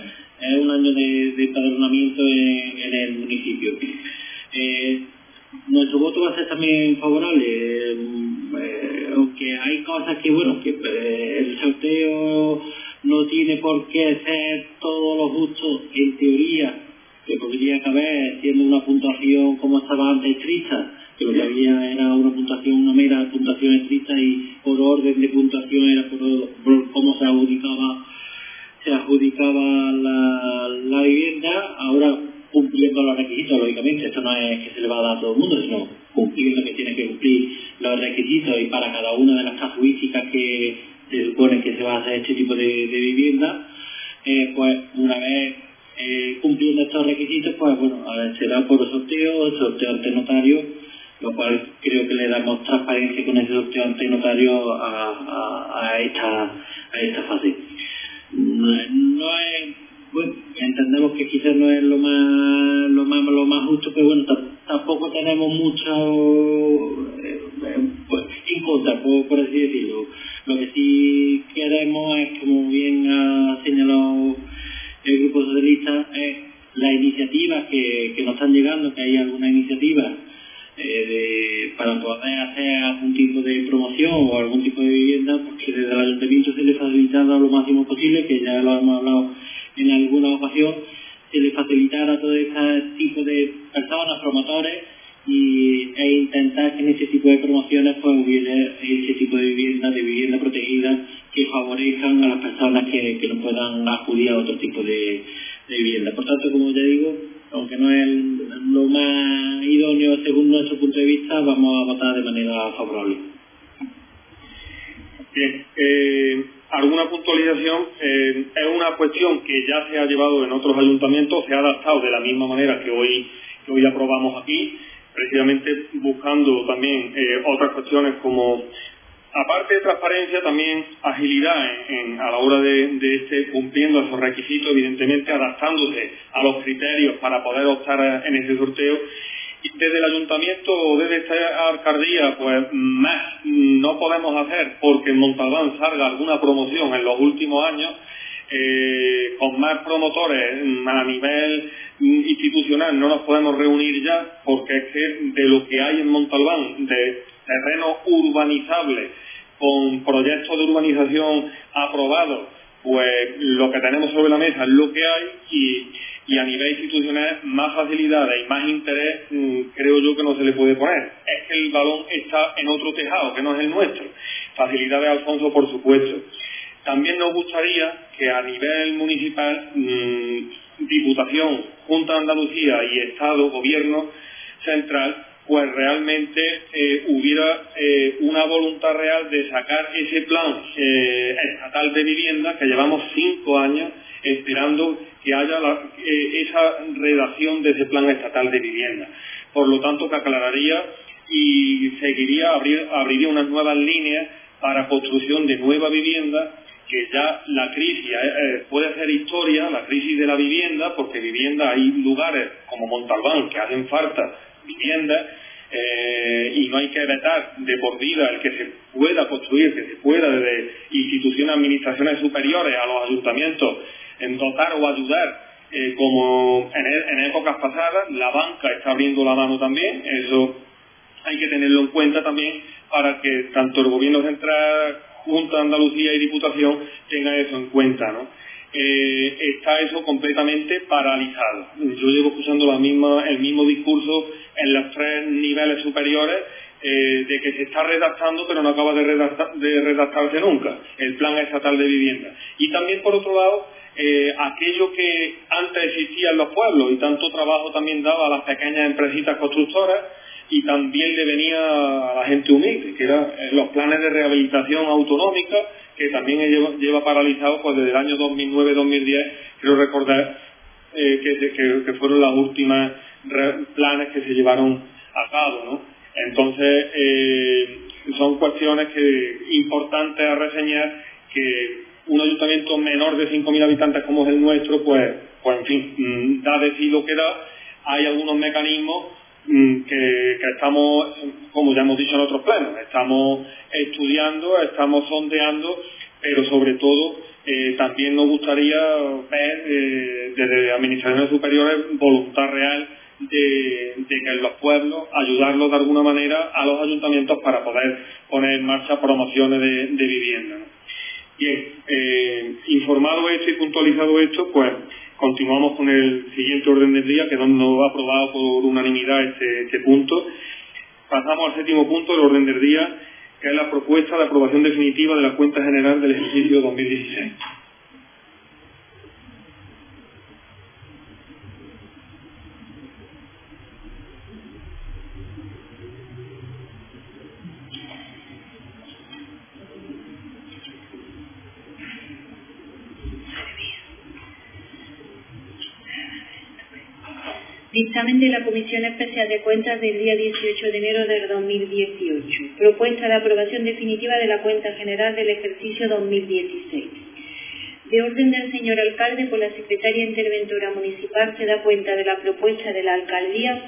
es un año de, de empadronamiento en, en el municipio. Eh, nuestro voto va a ser también favorable, eh, eh, aunque hay cosas que, bueno, que eh, el sorteo no tiene por qué ser todo lo justo, en teoría, que podría caber siendo una puntuación como estaba antes estricta, que lo que había era una puntuación, una mera puntuación estricta y por orden de puntuación era por, por cómo se adjudicaba se adjudicaba la, la vivienda. Ahora, cumpliendo los requisitos, lógicamente, esto no es que se le va a dar a todo el mundo, sino cumpliendo que tiene que cumplir los requisitos y para cada una de las casuísticas que se supone que se va a hacer este tipo de, de vivienda, eh, pues una vez eh, cumpliendo estos requisitos, pues bueno, a ver, será por sorteo, sorteo ante notario, lo cual creo que le damos transparencia con ese sorteo ante notario a, a, a, esta, a esta fase. No es, bueno, entendemos que quizás no es lo más lo más lo más justo, pero bueno, tampoco tenemos mucho eh, pues, en contra, por, por así decirlo. Lo que sí queremos es, como bien ha señalado el Grupo Socialista, es las iniciativas que, que nos están llegando, que hay algunas iniciativas eh, de, para poder hacer algún tipo de promoción o algún tipo de vivienda, porque desde el Ayuntamiento se le facilitara lo máximo posible, que ya lo hemos hablado en alguna ocasión, se le facilitara a todo este tipo de personas, promotores, y, e intentar que en este tipo de promociones pues hubiera este tipo de vivienda, de vivienda protegida, que favorezcan a las personas que, que no puedan acudir a otro tipo de, de vivienda. Por tanto, como ya digo, aunque no es lo más idóneo según nuestro punto de vista, vamos a votar de manera favorable. Bien, eh, alguna puntualización. Eh, es una cuestión que ya se ha llevado en otros ayuntamientos, se ha adaptado de la misma manera que hoy, que hoy aprobamos aquí, precisamente buscando también eh, otras cuestiones como, aparte de transparencia, también agilidad en, en, a la hora de, de este, cumpliendo esos requisitos, evidentemente adaptándose a los criterios para poder optar en ese sorteo. Y desde el ayuntamiento o desde esta alcaldía, pues más no podemos hacer porque en Montalbán salga alguna promoción en los últimos años, eh, con más promotores a nivel institucional no nos podemos reunir ya, porque es que de lo que hay en Montalbán, de terrenos urbanizables con proyectos de urbanización aprobados, pues lo que tenemos sobre la mesa es lo que hay, y, y a nivel institucional más facilidades y más interés mmm, creo yo que no se le puede poner. Es que el balón está en otro tejado que no es el nuestro. Facilidades, Alfonso, por supuesto. También nos gustaría que a nivel municipal, mmm, Diputación, Junta de Andalucía y Estado, Gobierno Central, pues realmente eh, hubiera eh, una voluntad real de sacar ese plan eh, estatal de vivienda que llevamos cinco años esperando que haya la, eh, esa redacción de ese plan estatal de vivienda. Por lo tanto, que aclararía y seguiría, abrir, abriría unas nuevas líneas para construcción de nueva vivienda, que ya la crisis eh, puede ser historia, la crisis de la vivienda, porque vivienda hay lugares como Montalbán que hacen falta vivienda, eh, y no hay que vetar de por vida el que se pueda construir, que se pueda desde instituciones, administraciones superiores a los ayuntamientos en dotar o ayudar, eh, como en, en épocas pasadas. La banca está abriendo la mano también, eso hay que tenerlo en cuenta también para que tanto el Gobierno Central, Junta de Andalucía y Diputación tengan eso en cuenta, ¿no? Eh, está eso completamente paralizado. Yo llevo escuchando la misma, el mismo discurso en los tres niveles superiores, eh, de que se está redactando pero no acaba de, redacta, de redactarse nunca el plan estatal de vivienda. Y también, por otro lado, eh, aquello que antes existía en los pueblos y tanto trabajo también daba a las pequeñas empresitas constructoras y también le venía a la gente humilde, que eran los planes de rehabilitación autonómica, que también lleva, lleva paralizado pues desde el año dos mil nueve dos mil diez, quiero recordar eh, que, que, que fueron las últimas planes que se llevaron a cabo, ¿no? Entonces, eh, son cuestiones que importantes a reseñar, que un ayuntamiento menor de cinco mil habitantes como es el nuestro, pues, pues en fin, da de sí lo que da. Hay algunos mecanismos que, que estamos, como ya hemos dicho en otros plenos, estamos estudiando, estamos sondeando, pero sobre todo eh, también nos gustaría ver eh, desde administraciones superiores voluntad real de, de que en los pueblos ayudarlos de alguna manera a los ayuntamientos para poder poner en marcha promociones de, de vivienda, ¿no? Bien, eh, informado esto y puntualizado esto, pues continuamos con el siguiente orden del día, que no ha aprobado por unanimidad este, este punto. Pasamos al séptimo punto del orden del día, que es la propuesta de aprobación definitiva de la cuenta general del ejercicio dos mil dieciséis. Dictamen de la Comisión Especial de Cuentas del día dieciocho de enero del dos mil dieciocho. Propuesta de aprobación definitiva de la cuenta general del ejercicio dos mil dieciséis. De orden del señor alcalde, por la secretaria interventora municipal se da cuenta de la propuesta de la alcaldía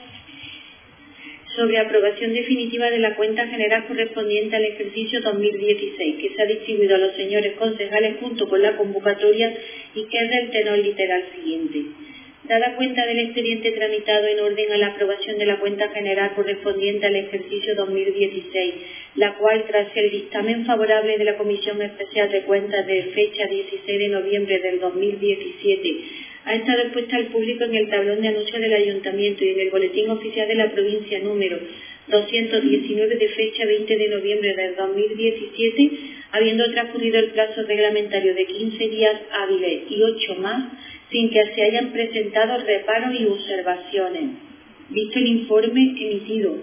sobre aprobación definitiva de la cuenta general correspondiente al ejercicio dos mil dieciséis, que se ha distribuido a los señores concejales junto con la convocatoria y que es del tenor literal siguiente. Dada cuenta del expediente tramitado en orden a la aprobación de la cuenta general correspondiente al ejercicio dos mil dieciséis, la cual, tras el dictamen favorable de la Comisión Especial de Cuentas de fecha dieciséis de noviembre del dos mil diecisiete, ha estado expuesta al público en el tablón de anuncios del Ayuntamiento y en el Boletín Oficial de la Provincia número doscientos diecinueve de fecha veinte de noviembre del dos mil diecisiete, habiendo transcurrido el plazo reglamentario de quince días hábiles y ocho más, sin que se hayan presentado reparos y observaciones. Visto el informe emitido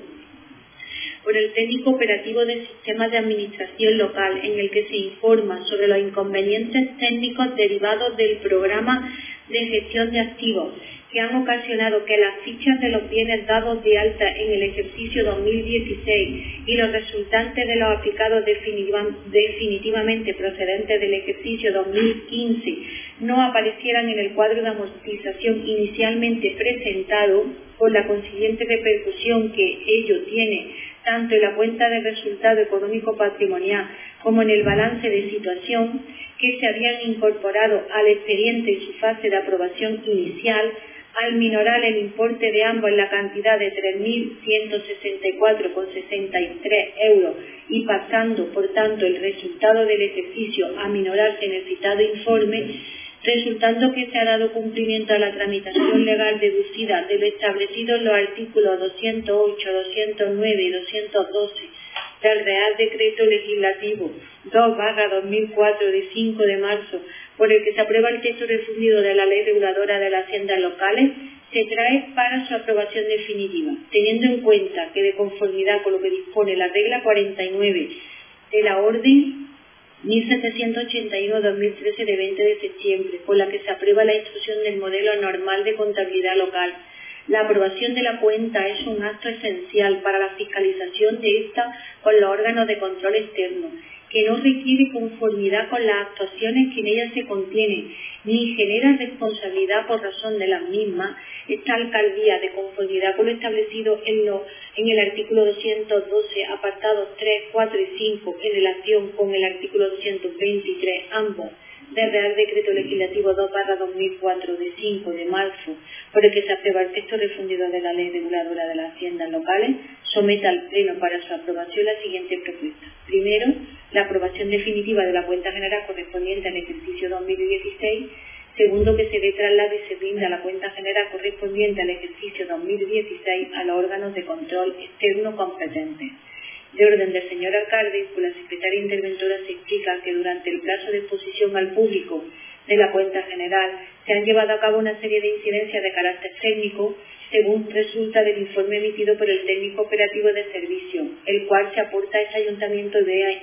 por el técnico operativo del Sistema de Administración Local, en el que se informa sobre los inconvenientes técnicos derivados del programa de gestión de activos, que han ocasionado que las fichas de los bienes dados de alta en el ejercicio dos mil dieciséis y los resultantes de los aplicados definitiva, definitivamente procedentes del ejercicio dos mil quince no aparecieran en el cuadro de amortización inicialmente presentado, con la consiguiente repercusión que ello tiene tanto en la cuenta de resultado económico patrimonial como en el balance de situación, que se habían incorporado al expediente en su fase de aprobación inicial, al minorar el importe de ambos en la cantidad de tres mil ciento sesenta y cuatro coma sesenta y tres euros y pasando, por tanto, el resultado del ejercicio a minorarse en el citado informe, resultando que se ha dado cumplimiento a la tramitación legal deducida de lo establecido en los artículos doscientos ocho, doscientos nueve y doscientos doce del Real Decreto Legislativo dos barra dos mil cuatro de cinco de marzo, por el que se aprueba el texto refundido de la Ley Reguladora de las Haciendas Locales, se trae para su aprobación definitiva, teniendo en cuenta que, de conformidad con lo que dispone la regla cuarenta y nueve de la Orden mil setecientos ochenta y uno barra dos mil trece de veinte de septiembre, con la que se aprueba la instrucción del modelo normal de contabilidad local, la aprobación de la cuenta es un acto esencial para la fiscalización de esta con los órganos de control externo, que no requiere conformidad con las actuaciones que en ella se contienen, ni genera responsabilidad por razón de las mismas. Esta alcaldía, de conformidad con lo establecido en, lo, en el artículo doscientos doce, apartados tres, cuatro y cinco, en relación con el artículo doscientos veintitrés, ambos, del Real Decreto Legislativo dos barra dos mil cuatro de cinco de marzo, por el que se aprueba el texto refundido de la Ley Reguladora de las Haciendas Locales, someta al Pleno para su aprobación la siguiente propuesta. Primero, la aprobación definitiva de la cuenta general correspondiente al ejercicio dos mil dieciséis. Segundo, que se dé traslado y se brinda la cuenta general correspondiente al ejercicio dos mil dieciséis a los órganos de control externo competentes. De orden del señor alcalde y por la secretaria interventora se explica que durante el plazo de exposición al público de la cuenta general se han llevado a cabo una serie de incidencias de carácter técnico, según resulta del informe emitido por el técnico operativo de servicio, el cual se aporta a este ayuntamiento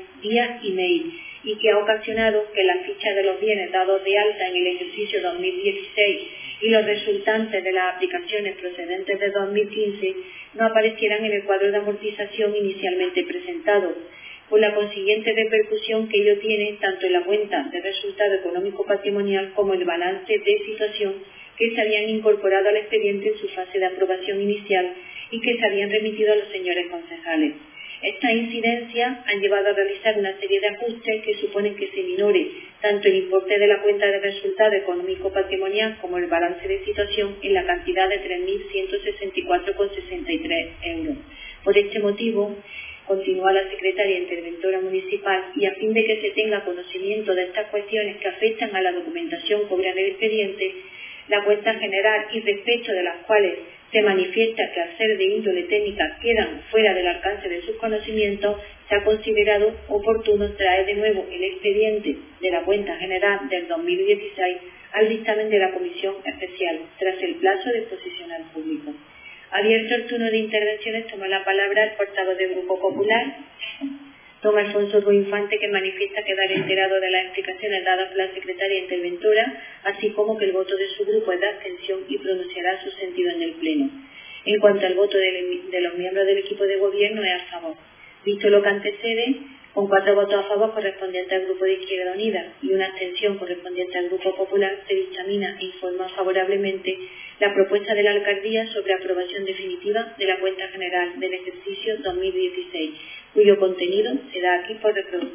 vía email y que ha ocasionado que las fichas de los bienes dados de alta en el ejercicio dos mil dieciséis y los resultantes de las aplicaciones procedentes de dos mil quince no aparecieran en el cuadro de amortización inicialmente presentado, con la consiguiente repercusión que ello tiene tanto en la cuenta de resultado económico patrimonial como el balance de situación que se habían incorporado al expediente en su fase de aprobación inicial y que se habían remitido a los señores concejales. Estas incidencias han llevado a realizar una serie de ajustes que suponen que se minore tanto el importe de la cuenta de resultado económico patrimonial como el balance de situación en la cantidad de tres mil ciento sesenta y cuatro coma sesenta y tres euros. Por este motivo, continúa la secretaria interventora municipal, y a fin de que se tenga conocimiento de estas cuestiones que afectan a la documentación que obra en el expediente, la cuenta general y respecto de las cuales se manifiesta que al ser de índole técnica quedan fuera del alcance de sus conocimientos, se ha considerado oportuno traer de nuevo el expediente de la cuenta general del dos mil dieciséis al dictamen de la Comisión Especial, tras el plazo de exposición al público. Abierto el turno de intervenciones, toma la palabra el portavoz del Grupo Popular, don Alfonso Ruiz Infante, que manifiesta quedar enterado de las explicaciones dadas por la secretaria interventora, así como que el voto de su grupo es de abstención y pronunciará su sentido en el Pleno. En cuanto al voto de, de los miembros del equipo de gobierno, es a favor. Visto lo que antecede, con cuatro votos a favor correspondientes al Grupo de Izquierda Unida y una abstención correspondiente al Grupo Popular, se dictamina e informa favorablemente la propuesta de la Alcaldía sobre aprobación definitiva de la cuenta general del ejercicio dos mil dieciséis, cuyo contenido se da aquí por reproducción.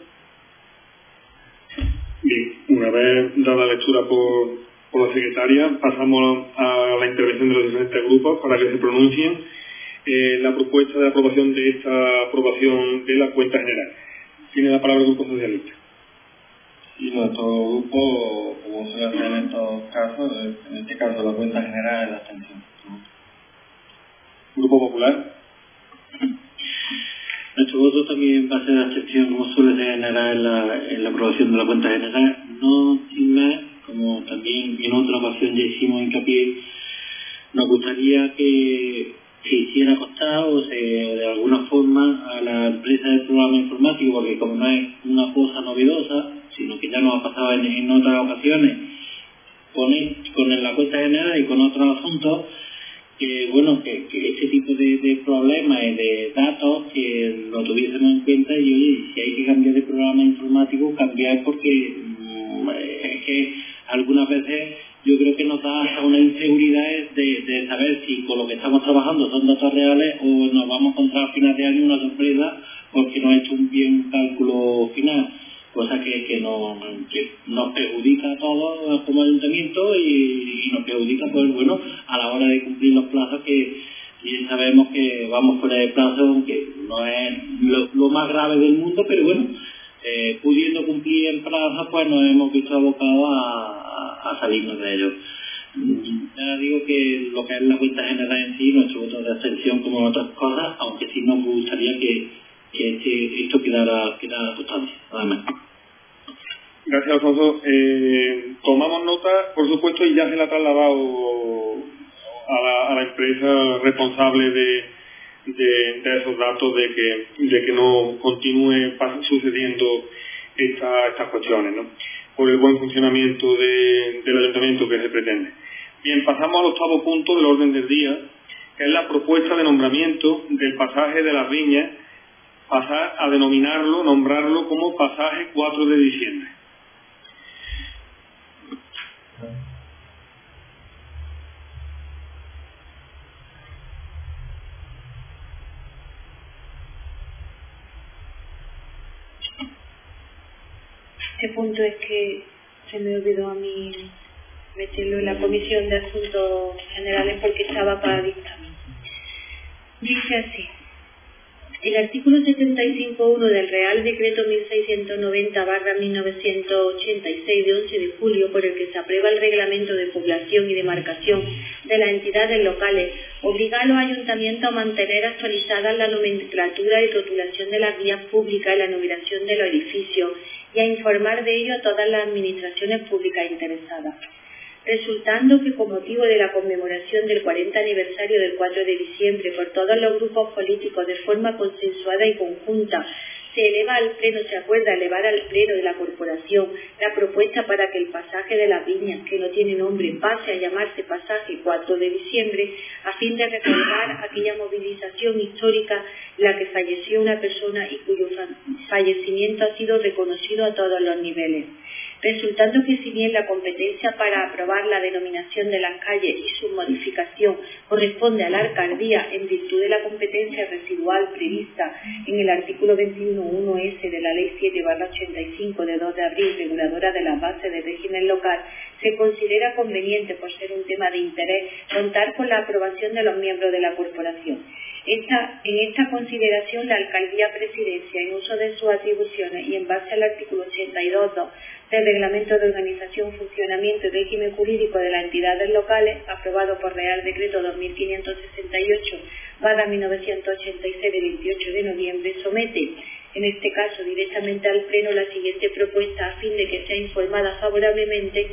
Bien, una vez dada lectura por, por la secretaria, pasamos a la intervención de los diferentes grupos para que se pronuncien eh, la propuesta de aprobación de esta aprobación de la cuenta general. Tiene la palabra el Grupo Socialista. Y nuestro grupo, como se hace en estos casos, en este caso la cuenta general es la abstención. Grupo Popular. Nuestro voto también va a ser de abstención, como suele ser general en la, en la aprobación de la cuenta general. No sin más, como también en otra ocasión ya hicimos hincapié, nos gustaría que se hiciera constar o se, de alguna forma a la empresa del programa informático, porque como no es una cosa novedosa, sino que ya nos ha pasado en, en otras ocasiones con, el, con la cuenta general y con otros asuntos, que bueno, que, que este tipo de, de problemas y de datos que lo tuviésemos en cuenta, y oye, si hay que cambiar de programa informático, cambiar, porque mmm, es que algunas veces yo creo que nos da una inseguridad de, de saber si con lo que estamos trabajando son datos reales o nos vamos a encontrar al final de año una sorpresa porque no ha hecho un bien cálculo final, cosa que, que, nos, que nos perjudica a todos como ayuntamiento y, y nos perjudica, pues bueno, a la hora de cumplir los plazos, que bien sabemos que vamos fuera de plazo, aunque no es lo, lo más grave del mundo, pero bueno, eh, pudiendo cumplir el plazo, pues nos hemos visto abocados a, a, a salirnos de ello. Ya digo que lo que es la cuenta general en sí, nuestro voto de abstención como en otras cosas, aunque sí nos gustaría que, que este, esto quedara, quedara constancia, nada más. Gracias, Alfonso. Eh, tomamos nota, por supuesto, y ya se la ha trasladado a la, a la empresa responsable de, de, de esos datos, de que, de que no continúe sucediendo esta, estas cuestiones, ¿no?, por el buen funcionamiento de, del ayuntamiento que se pretende. Bien, pasamos al octavo punto del orden del día, que es la propuesta de nombramiento del pasaje de las Viñas, pasar a denominarlo, nombrarlo como pasaje cuatro de diciembre. Este punto es que se me olvidó a mí meterlo en la Comisión de Asuntos Generales porque estaba para dictamen. Dice así: el artículo setenta y cinco punto uno del Real Decreto mil seiscientos noventa barra mil novecientos ochenta y seis de once de julio, por el que se aprueba el Reglamento de Población y Demarcación de las entidades locales, obliga a los ayuntamientos a mantener actualizadas la nomenclatura y rotulación de las vías públicas y la numeración de los edificios, y a informar de ello a todas las administraciones públicas interesadas. Resultando que, con motivo de la conmemoración del cuarenta aniversario del cuatro de diciembre por todos los grupos políticos de forma consensuada y conjunta, se eleva al Pleno, se acuerda elevar al Pleno de la Corporación la propuesta para que el pasaje de las Viñas, que no tiene nombre, pase a llamarse pasaje cuatro de diciembre, a fin de recordar aquella movilización histórica en la que falleció una persona y cuyo fallecimiento ha sido reconocido a todos los niveles. Resultando que, si bien la competencia para aprobar la denominación de las calles y su modificación corresponde a la alcaldía en virtud de la competencia residual prevista en el artículo veintiuno punto uno ese de la Ley siete barra ochenta y cinco de dos de abril, reguladora de las bases del régimen local, se considera conveniente, por ser un tema de interés, contar con la aprobación de los miembros de la corporación. Esta, en esta consideración, la Alcaldía Presidencia, en uso de sus atribuciones y en base al artículo ochenta y dos punto dos del Reglamento de Organización, Funcionamiento y Régimen Jurídico de las Entidades Locales, aprobado por Real Decreto dos mil quinientos sesenta y ocho barra mil novecientos ochenta y seis de veintiocho de noviembre, somete, en este caso directamente al Pleno, la siguiente propuesta a fin de que sea informada favorablemente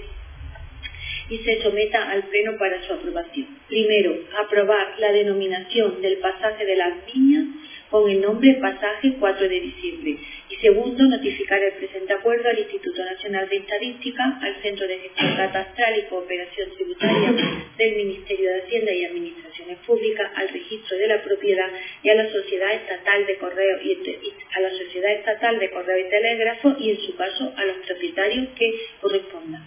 y se someta al Pleno para su aprobación. Primero, aprobar la denominación del pasaje de las Viñas con el nombre Pasaje cuatro de diciembre. Y segundo, notificar el presente acuerdo al Instituto Nacional de Estadística, al Centro de Gestión Catastral y Cooperación Tributaria del Ministerio de Hacienda y Administraciones Públicas, al Registro de la Propiedad y a la Sociedad Estatal de Correo y, y a la Sociedad Estatal de Correo y Telégrafo y, en su caso, a los propietarios que correspondan.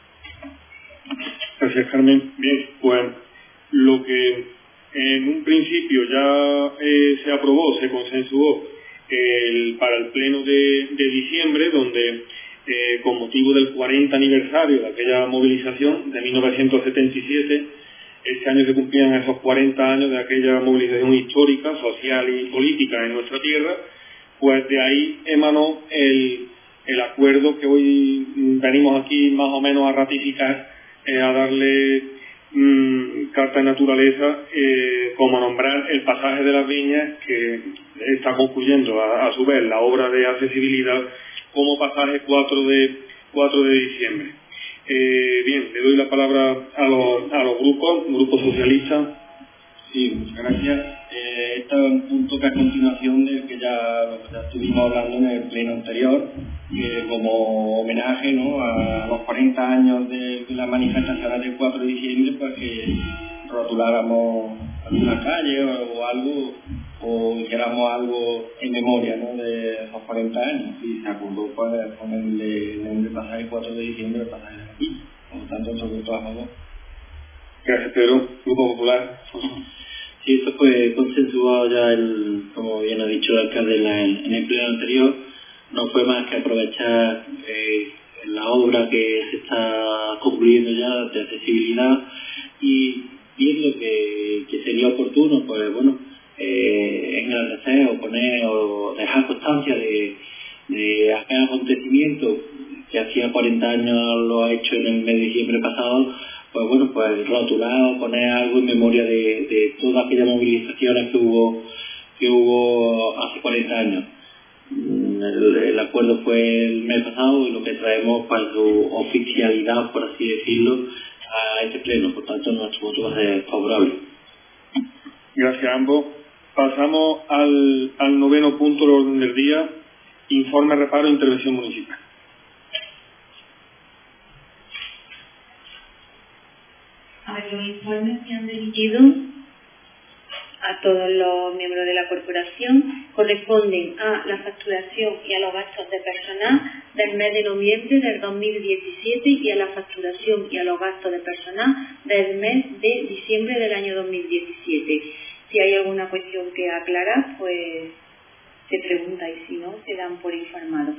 Gracias, Carmen. Bien, pues lo que en un principio ya eh, se aprobó, se consensuó el, para el pleno de, de diciembre, donde eh, con motivo del cuarenta aniversario de aquella movilización de mil novecientos setenta y siete, este año se cumplían esos cuarenta años de aquella movilización histórica, social y política en nuestra tierra, pues de ahí emanó el, el acuerdo que hoy venimos aquí más o menos a ratificar, eh, a darle mmm, carta de naturaleza, eh, como nombrar el pasaje de las Viñas, que está concluyendo a, a su vez la obra de accesibilidad como pasaje cuatro de diciembre. Eh, bien, le doy la palabra a los, a los grupos, Grupo Socialista. Sí, muchas gracias. Eh, este es un punto que es continuación del que ya, ya estuvimos hablando en el pleno anterior, que como homenaje, ¿no?, a los cuarenta años de las manifestaciones del cuatro de diciembre, pues que rotuláramos alguna calle o, o algo, o hiciéramos algo en memoria, ¿no?, de esos cuarenta años. Y se acordó pues ponerle el nombre pasaje cuatro de diciembre, el pasaje de aquí. Por lo tanto, nosotros votos a favor. Gracias, Pedro. Grupo Popular. Sí, esto fue consensuado ya, el, como bien ha dicho el alcalde, en, la, en el pleno anterior. No fue más que aprovechar eh, la obra que se está concluyendo ya de accesibilidad y viendo que, que sería oportuno, pues bueno, eh, engrandecer o poner o dejar constancia de, de aquel acontecimiento que hacía cuarenta años lo ha hecho en el mes de diciembre pasado. Pues bueno, pues rotular, poner algo en memoria de, de todas aquellas movilizaciones que hubo que hubo hace cuarenta años. El, el acuerdo fue el mes pasado y lo que traemos para su oficialidad, por así decirlo, a este pleno. Por tanto, nuestro voto va a ser favorable. Gracias a ambos. Pasamos al, al noveno punto del orden del día, informe, reparo e intervención municipal. A ver, los informes que han dirigido a todos los miembros de la corporación corresponden a la facturación y a los gastos de personal del mes de noviembre del dos mil diecisiete y a la facturación y a los gastos de personal del mes de diciembre del año dos mil diecisiete. Si hay alguna cuestión que aclarar, pues se pregunta, y si no, se dan por informado.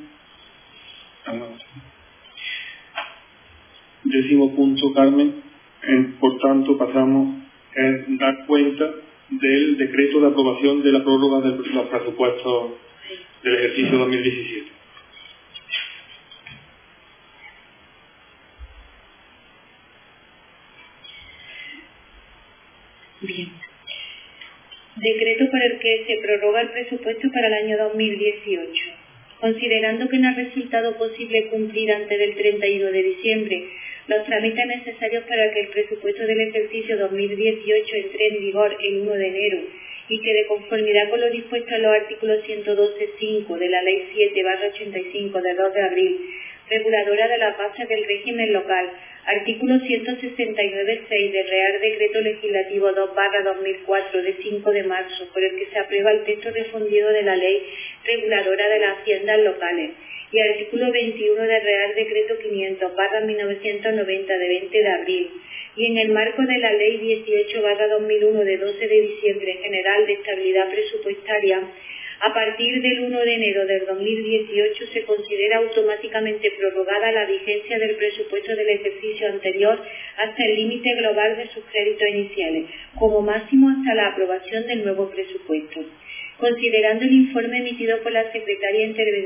Décimo punto, Carmen. En, por tanto, pasamos a dar cuenta del decreto de aprobación de la prórroga de los presupuestos del ejercicio dos mil diecisiete. Bien. Decreto por el que se prorroga el presupuesto para el año dos mil dieciocho. Considerando que no ha resultado posible cumplir antes del treinta y uno de diciembre los trámites necesarios para que el presupuesto del ejercicio dos mil dieciocho entre en vigor el uno de enero y que, de conformidad con lo dispuesto en los artículos ciento doce punto cinco de la Ley siete barra ochenta y cinco de dos de abril, reguladora de las bases del régimen local, Artículo ciento sesenta y nueve punto seis del Real Decreto Legislativo dos barra dos mil cuatro de cinco de marzo, por el que se aprueba el texto refundido de la Ley Reguladora de las Haciendas Locales, y artículo veintiuno del Real Decreto quinientos barra mil novecientos noventa de veinte de abril, y en el marco de la Ley dieciocho barra dos mil uno de doce de diciembre General de Estabilidad Presupuestaria, a partir del uno de enero del dos mil dieciocho se considera automáticamente prorrogada la vigencia del presupuesto del ejercicio anterior hasta el límite global de sus créditos iniciales, como máximo hasta la aprobación del nuevo presupuesto. Considerando el informe emitido por la Secretaría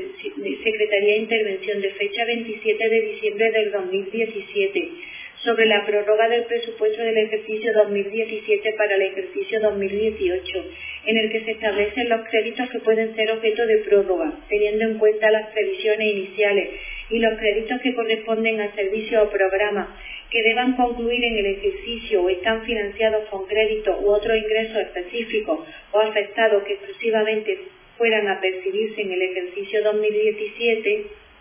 de Intervención de fecha veintisiete de diciembre del dos mil diecisiete, sobre la prórroga del presupuesto del ejercicio dos mil diecisiete para el ejercicio dos mil dieciocho, en el que se establecen los créditos que pueden ser objeto de prórroga, teniendo en cuenta las previsiones iniciales y los créditos que corresponden a servicios o programas que deban concluir en el ejercicio o están financiados con créditos u otros ingresos específicos o afectados que exclusivamente fueran a percibirse en el ejercicio dos mil diecisiete,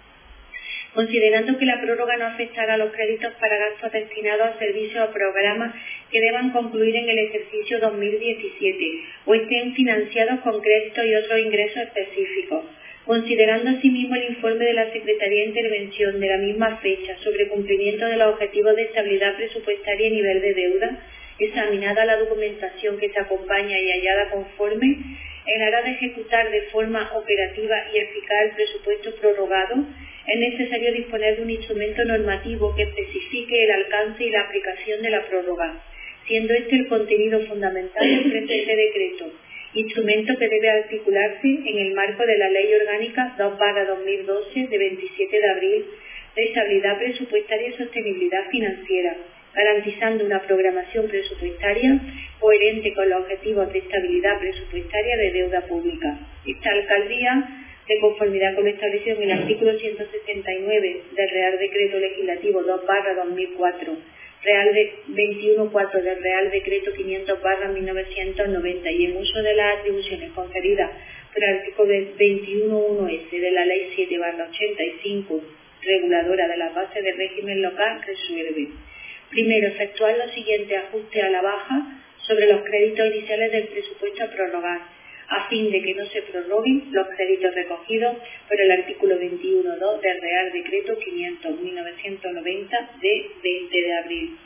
considerando que la prórroga no afectará a los créditos para gastos destinados a servicios o programas que deban concluir en el ejercicio dos mil diecisiete o estén financiados con créditos y otros ingresos específicos. Considerando asimismo el informe de la Secretaría de Intervención de la misma fecha sobre cumplimiento de los objetivos de estabilidad presupuestaria y nivel de deuda, examinada la documentación que se acompaña y hallada conforme, en aras de ejecutar de forma operativa y eficaz el presupuesto prorrogado, es necesario disponer de un instrumento normativo que especifique el alcance y la aplicación de la prórroga, siendo este el contenido fundamental del presente decreto, instrumento que debe articularse en el marco de la Ley Orgánica dos barra dos mil doce de veintisiete de abril de Estabilidad Presupuestaria y Sostenibilidad Financiera, garantizando una programación presupuestaria coherente con los objetivos de estabilidad presupuestaria de deuda pública. Esta alcaldía, de conformidad con lo establecido en el artículo ciento sesenta y nueve del Real Decreto Legislativo dos barra dos mil cuatro, Real de veintiuno punto cuatro del Real Decreto quinientos barra mil novecientos noventa y en uso de las atribuciones conferidas por el artículo veintiuno punto uno ese de la Ley siete barra ochenta y cinco, reguladora de las bases del régimen local, resuelve: primero, efectuar los siguientes ajustes a la baja sobre los créditos iniciales del presupuesto a prorrogar, a fin de que no se prorroguen los créditos recogidos por el artículo veintiuno punto dos del Real Decreto quinientos barra mil novecientos noventa de veinte de abril.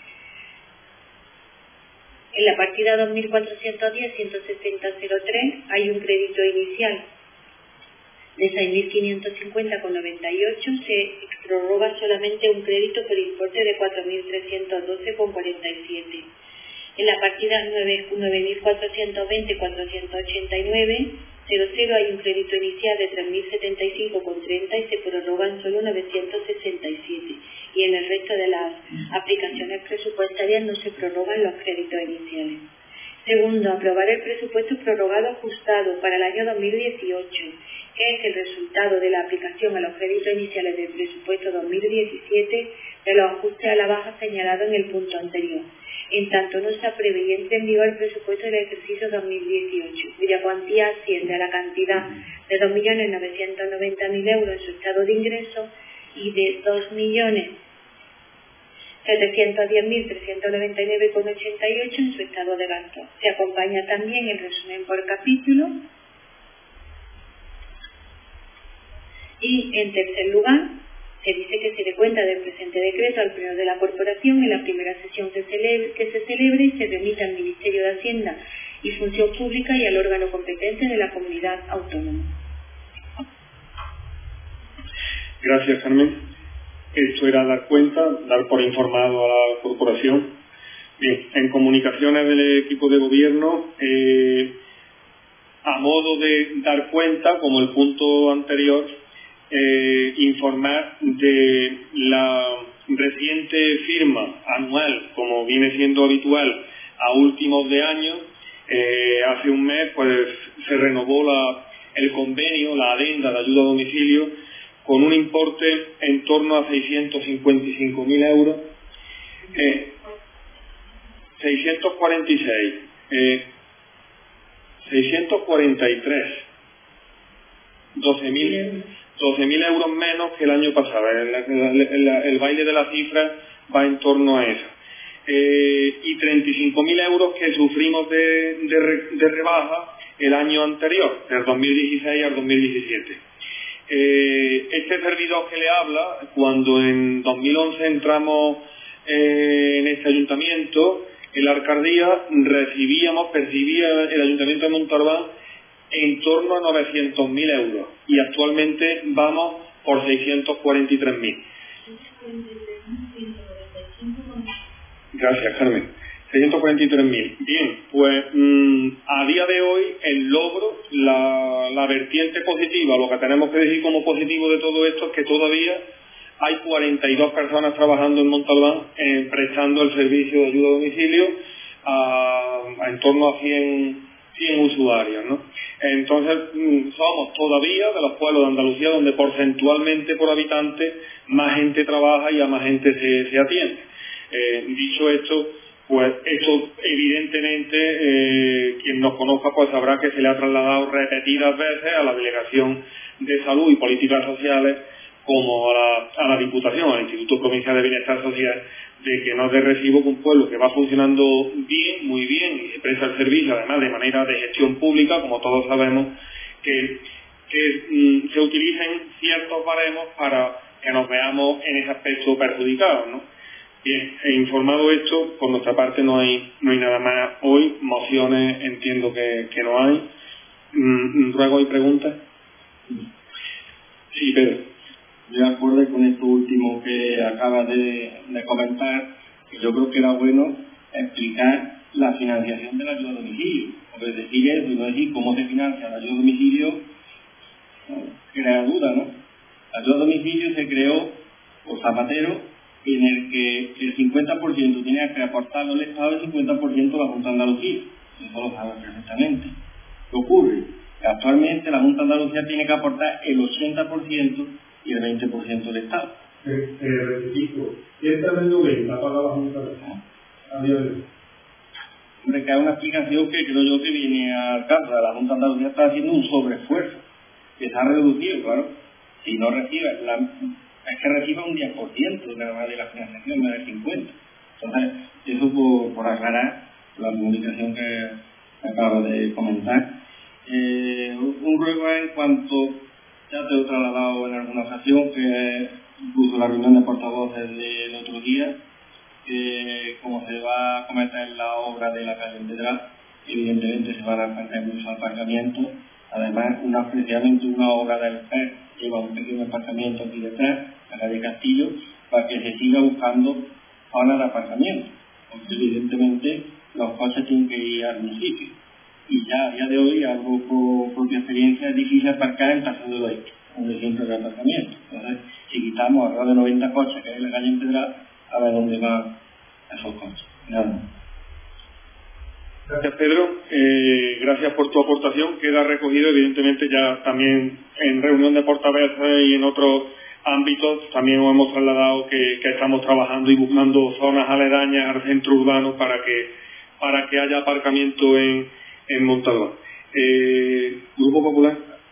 En la partida dos mil cuatrocientos diez punto ciento sesenta punto cero tres hay un crédito inicial de seis mil quinientos cincuenta coma noventa y ocho, se prorroga solamente un crédito por importe de cuatro mil trescientos doce coma cuarenta y siete. En la partida nueve mil cuatrocientos veinte punto cuatrocientos ochenta y nueve punto cero cero hay un crédito inicial de tres mil setenta y cinco coma treinta y se prorrogan solo novecientos sesenta y siete, y en el resto de las aplicaciones presupuestarias no se prorrogan los créditos iniciales. Segundo, aprobar el presupuesto prorrogado ajustado para el año dos mil dieciocho, que es el resultado de la aplicación a los créditos iniciales del presupuesto dos mil diecisiete de los ajustes a la baja señalados en el punto anterior, en tanto no se apruebe y entre en vigor el presupuesto del ejercicio dos mil dieciocho, cuya cuantía asciende a la cantidad de dos millones novecientos noventa mil euros en su estado de ingreso y de dos millones setecientos diez mil trescientos noventa y nueve coma ochenta y ocho en su estado de gasto. Se acompaña también el resumen por capítulo. Y, en tercer lugar, se dice que se dé cuenta del presente decreto al Pleno de la Corporación en la primera sesión que, celebre, que se celebre y se remita al Ministerio de Hacienda y Función Pública y al órgano competente de la comunidad autónoma. Gracias, Carmen. Esto era dar cuenta, dar por informado a la Corporación. Bien, en comunicaciones del equipo de gobierno, eh, a modo de dar cuenta, como el punto anterior, eh, informar de la reciente firma anual, como viene siendo habitual a últimos de año. Eh, hace un mes pues se renovó la, el convenio, la adenda de ayuda a domicilio, con un importe en torno a seiscientos cincuenta y cinco mil euros, eh, seiscientos cuarenta y seis, eh, seiscientos cuarenta y tres, doce mil euros menos que el año pasado. El, el, el, el baile de la cifra va en torno a eso. Eh, y treinta y cinco mil euros que sufrimos de, de, re, de rebaja el año anterior, del dos mil dieciséis al dos mil diecisiete. Eh, este servidor que le habla, cuando en dos mil once entramos eh, en este ayuntamiento, en la alcaldía recibíamos, percibía el ayuntamiento de Montalbán en torno a novecientos mil euros y actualmente vamos por seiscientos cuarenta y tres mil. Gracias, Carmen. seiscientos cuarenta y tres mil. Bien, pues mmm, a día de hoy el logro, la, la vertiente positiva, lo que tenemos que decir como positivo de todo esto es que todavía hay cuarenta y dos personas trabajando en Montalbán eh, prestando el servicio de ayuda a domicilio a, a en torno a cien, cien usuarios, ¿no? Entonces mmm, somos todavía de los pueblos de Andalucía donde porcentualmente por habitante más gente trabaja y a más gente se, se atiende. Eh, dicho esto, pues eso evidentemente eh, quien nos conozca pues sabrá que se le ha trasladado repetidas veces a la Delegación de Salud y Políticas Sociales como a la, a la Diputación, al Instituto Provincial de Bienestar Social, de que no es de recibo que un pueblo que va funcionando bien, muy bien, y se presta el servicio además de manera de gestión pública, como todos sabemos, que, que mm, se utilicen ciertos baremos para que nos veamos en ese aspecto perjudicados, ¿no? Bien, he informado esto, por nuestra parte no hay no hay nada más hoy, mociones entiendo que, que no hay. Mm, ¿Ruego hay preguntas? Sí, Pedro. Yo de acuerdo con esto último que acabas de, de comentar, que yo creo que era bueno explicar la financiación de la ayuda a domicilio, porque decir eso y no decir cómo se financia la ayuda a domicilio, no, crea duda, ¿no? La ayuda a domicilio se creó por Zapatero, en el que el cincuenta por ciento tenía que aportarlo el Estado y el cincuenta por ciento la Junta de Andalucía. Eso lo saben perfectamente. ¿Qué ocurre? Que actualmente la Junta de Andalucía tiene que aportar el ochenta por ciento y el veinte por ciento del Estado. Eh, eh, repito, ¿esta vez no ven? ¿La paga la Junta de Estado? A día de hoy. Hombre, que hay una explicación que creo yo que viene al caso. La Junta de Andalucía está haciendo un sobreesfuerzo, que se ha reducido, claro. Si no recibe la... es que reciba un diez por ciento de la, de la financiación, no del cincuenta por ciento. Entonces, eso por, por aclarar la comunicación que acabo de comentar. Eh, un ruego en cuanto, ya te he trasladado en alguna ocasión, que incluso la reunión de portavoces del otro día, que como se va a cometer la obra de la calle Empedral, evidentemente se van a plantear muchos aparcamientos. Además, una, precisamente una obra del P E R lleva un pequeño aparcamiento aquí detrás, la calle Castillo, para que se siga buscando zonas de aparcamiento, porque evidentemente los coches tienen que ir al municipio. Y ya a día de hoy, algo por propia experiencia, es difícil aparcar en Paseo de Oeste, donde siempre hay aparcamiento. Entonces, si quitamos alrededor de noventa coches que hay en la calle Empedral, a ver dónde van esos coches. Nada. Gracias, Pedro. Eh, gracias por tu aportación. Queda recogido, evidentemente, ya también en reunión de portavoces y en otros ámbitos. También os hemos trasladado que, que estamos trabajando y buscando zonas aledañas al centro urbano para que para que haya aparcamiento en, en Montalbán. Eh, Grupo Popular.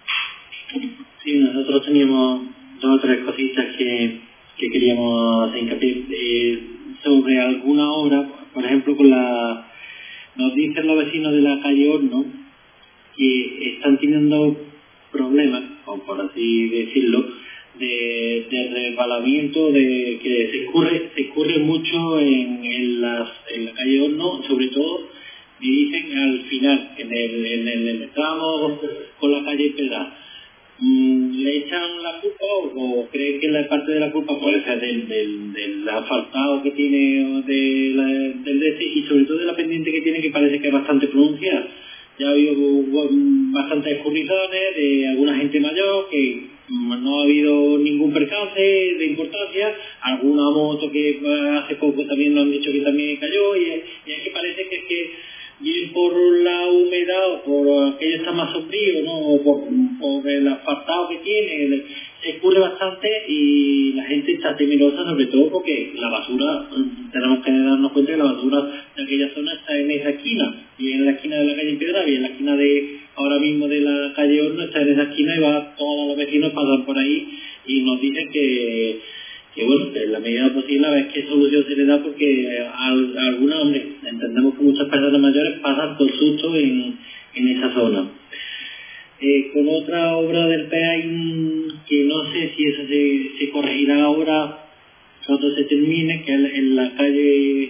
Sí, nosotros teníamos dos o tres cositas que, que queríamos hacer hincapié eh, sobre alguna obra, por ejemplo, con la... Nos dicen los vecinos de la calle Horno que están teniendo problemas, o por así decirlo, de, de resbalamiento, de que se escurre, se escurre mucho en, en, las, en la calle Horno, sobre todo, y dicen al final, en el, en el, en el tramo con la calle Pedra. ¿Le echan la culpa o creen que la parte de la culpa puede ser del, del, del asfaltado que tiene de la, del de este y sobre todo de la pendiente que tiene, que parece que es bastante pronunciada? Ya ha habido bastantes escurrizones de alguna gente mayor, que no ha habido ningún percance de importancia, alguna moto que hace poco también nos han dicho que también cayó, y es, y es que parece que es que bien por la humedad o por aquello está más sombrío, ¿no? O por, por el asfaltado que tiene, se escurre bastante y la gente está temerosa, sobre todo porque la basura, tenemos que darnos cuenta que la basura de aquella zona está en esa esquina, y en la esquina de la calle Empedral, y en la esquina de ahora mismo de la calle Horno está en esa esquina, y va todos los vecinos pasan por ahí y nos dicen que que bueno, que en la medida posible a ver qué solución se le da, porque a, a algunos, hombre, entendemos que muchas personas mayores pasan con susto en, en esa zona. Eh, con otra obra del P A I, que no sé si eso se, se corregirá ahora cuando se termine, que es en la calle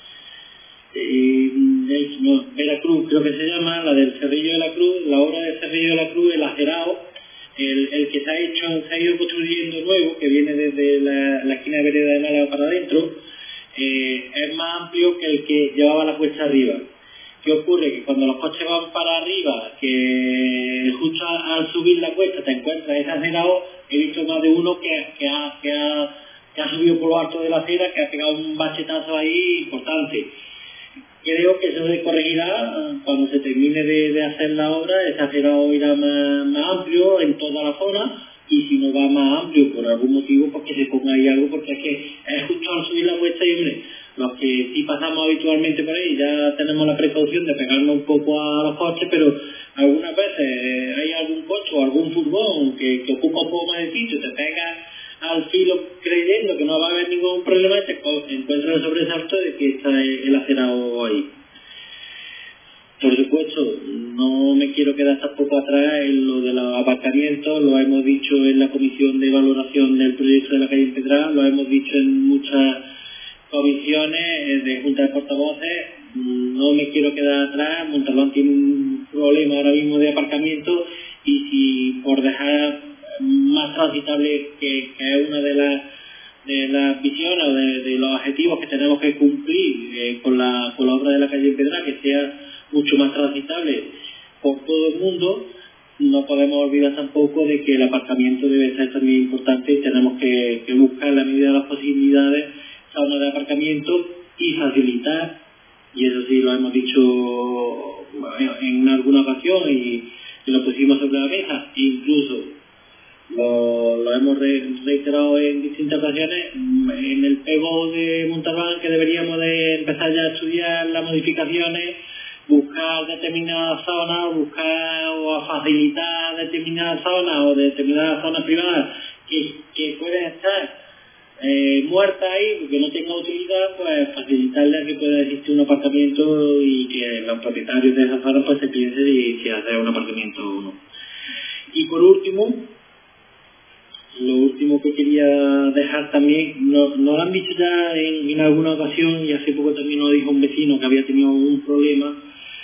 eh, no, Veracruz, creo que se llama, la del Cerrillo de la Cruz, la obra del Cerrillo de la Cruz, el acerado, el, el que se ha hecho, se ha ido construyendo nuevo, que viene desde la, la esquina de Vereda de Málaga para adentro, eh, es más amplio que el que llevaba la cuesta arriba. ¿Qué ocurre? Que cuando los coches van para arriba, que justo al subir la cuesta te encuentras ese acerado, he visto más de uno que, que, ha, que, ha, que ha subido por lo alto de la acera, que ha pegado un bachetazo ahí importante. Creo que eso se corregirá cuando se termine de, de hacer la obra, ese acerado irá más, más amplio en toda la zona, y si no va más amplio por algún motivo, pues que se ponga ahí algo, porque es que es justo al subir la cuesta y hombre, los que sí pasamos habitualmente por ahí ya tenemos la precaución de pegarnos un poco a los coches, pero algunas veces hay algún coche o algún furgón que, que ocupa un poco más de sitio, te pega al filo creyendo que no va a haber ningún problema y te encuentras el sobresalto de que está el acerado ahí. Por supuesto, no me quiero quedar tampoco atrás en lo de los aparcamientos, lo hemos dicho en la comisión de valoración del proyecto de la calle Empedral, lo hemos dicho en muchas comisiones de junta de portavoces, no me quiero quedar atrás. Montalbán tiene un problema ahora mismo de aparcamiento y si por dejar más transitable, que, que es una de las de las visiones o de, de los objetivos que tenemos que cumplir eh, con, la, con la obra de la calle Empedral, que sea mucho más transitable por todo el mundo, no podemos olvidar tampoco de que el aparcamiento debe ser también importante y tenemos que, que buscar en la medida de las posibilidades zonas de aparcamiento y facilitar, y eso sí lo hemos dicho en alguna ocasión y, y lo pusimos sobre la mesa, incluso lo, lo hemos re, reiterado en distintas ocasiones, en el P E G O de Montalbán, que deberíamos de empezar ya a estudiar las modificaciones, buscar determinadas zonas, buscar o a facilitar determinadas zonas o determinadas zonas privadas que, que pueden estar Eh, muerta ahí, porque no tenga utilidad, pues facilitarle a que pueda existir un aparcamiento y que los propietarios de esa zona pues se piensen si, si hacer un aparcamiento o no. Y por último, lo último que quería dejar también, no, no lo han dicho ya en, en alguna ocasión, y hace poco también lo dijo un vecino que había tenido un problema.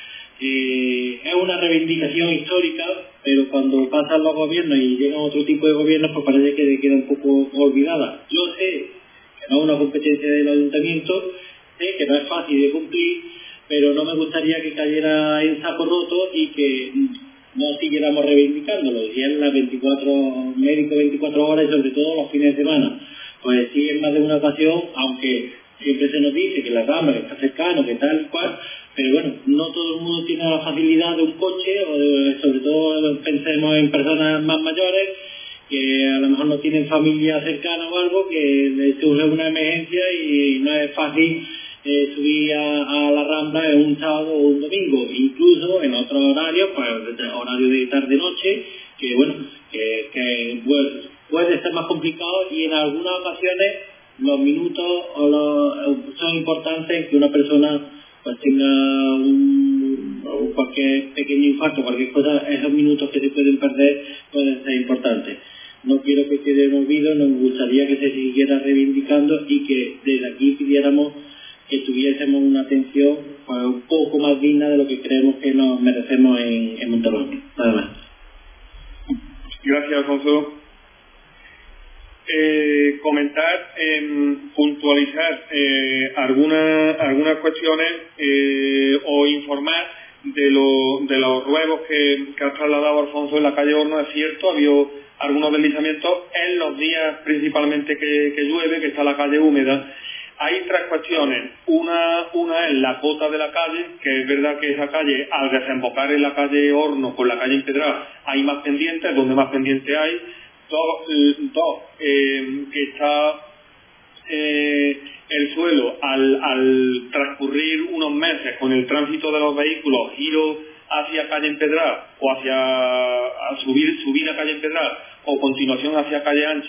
Eh, es una reivindicación histórica, pero cuando pasan los gobiernos y llegan otro tipo de gobiernos, pues parece que queda un poco olvidada. Yo sé que no es una competencia del ayuntamiento, sé que no es fácil de cumplir, pero no me gustaría que cayera en saco roto y que no siguiéramos reivindicándolo. Y es las veinticuatro, médico veinticuatro horas y sobre todo los fines de semana. Pues sí, en más de una ocasión, aunque siempre se nos dice que la Rambla está cercano, que tal y cual, pero bueno, no todo el mundo tiene la facilidad de un coche, o de, sobre todo pensemos en personas más mayores, que a lo mejor no tienen familia cercana o algo, que les surge una emergencia y no es fácil eh, subir a, a la Rambla en un sábado o un domingo, incluso en otros horarios, pues horario de tarde-noche, que bueno, que, que puede, puede ser más complicado y en algunas ocasiones los minutos o los, son importantes que una persona pues tenga un, o cualquier pequeño infarto, cualquier cosa, esos minutos que se pueden perder pueden ser importantes. No quiero que quede en olvido, nos gustaría que se siguiera reivindicando y que desde aquí pidiéramos que tuviésemos una atención pues, un poco más digna de lo que creemos que nos merecemos en, en Montalbán. Nada más. Gracias, Alfonso. Eh, comentar, eh, puntualizar eh, algunas algunas cuestiones eh, o informar de, lo, de los ruegos que, que ha trasladado Alfonso en la calle Horno. Es cierto, ha habido algunos deslizamientos en los días principalmente que, que llueve, que está la calle húmeda. Hay tres cuestiones. Una, una es la cota de la calle, que es verdad que esa calle, al desembocar en la calle Horno con la calle Empedral, hay más pendientes, donde más pendientes hay. Dos, dos eh, que está eh, el suelo al, al transcurrir unos meses con el tránsito de los vehículos, giro hacia calle Empedral o hacia a subir, subir a calle Empedral o continuación hacia calle Ancha,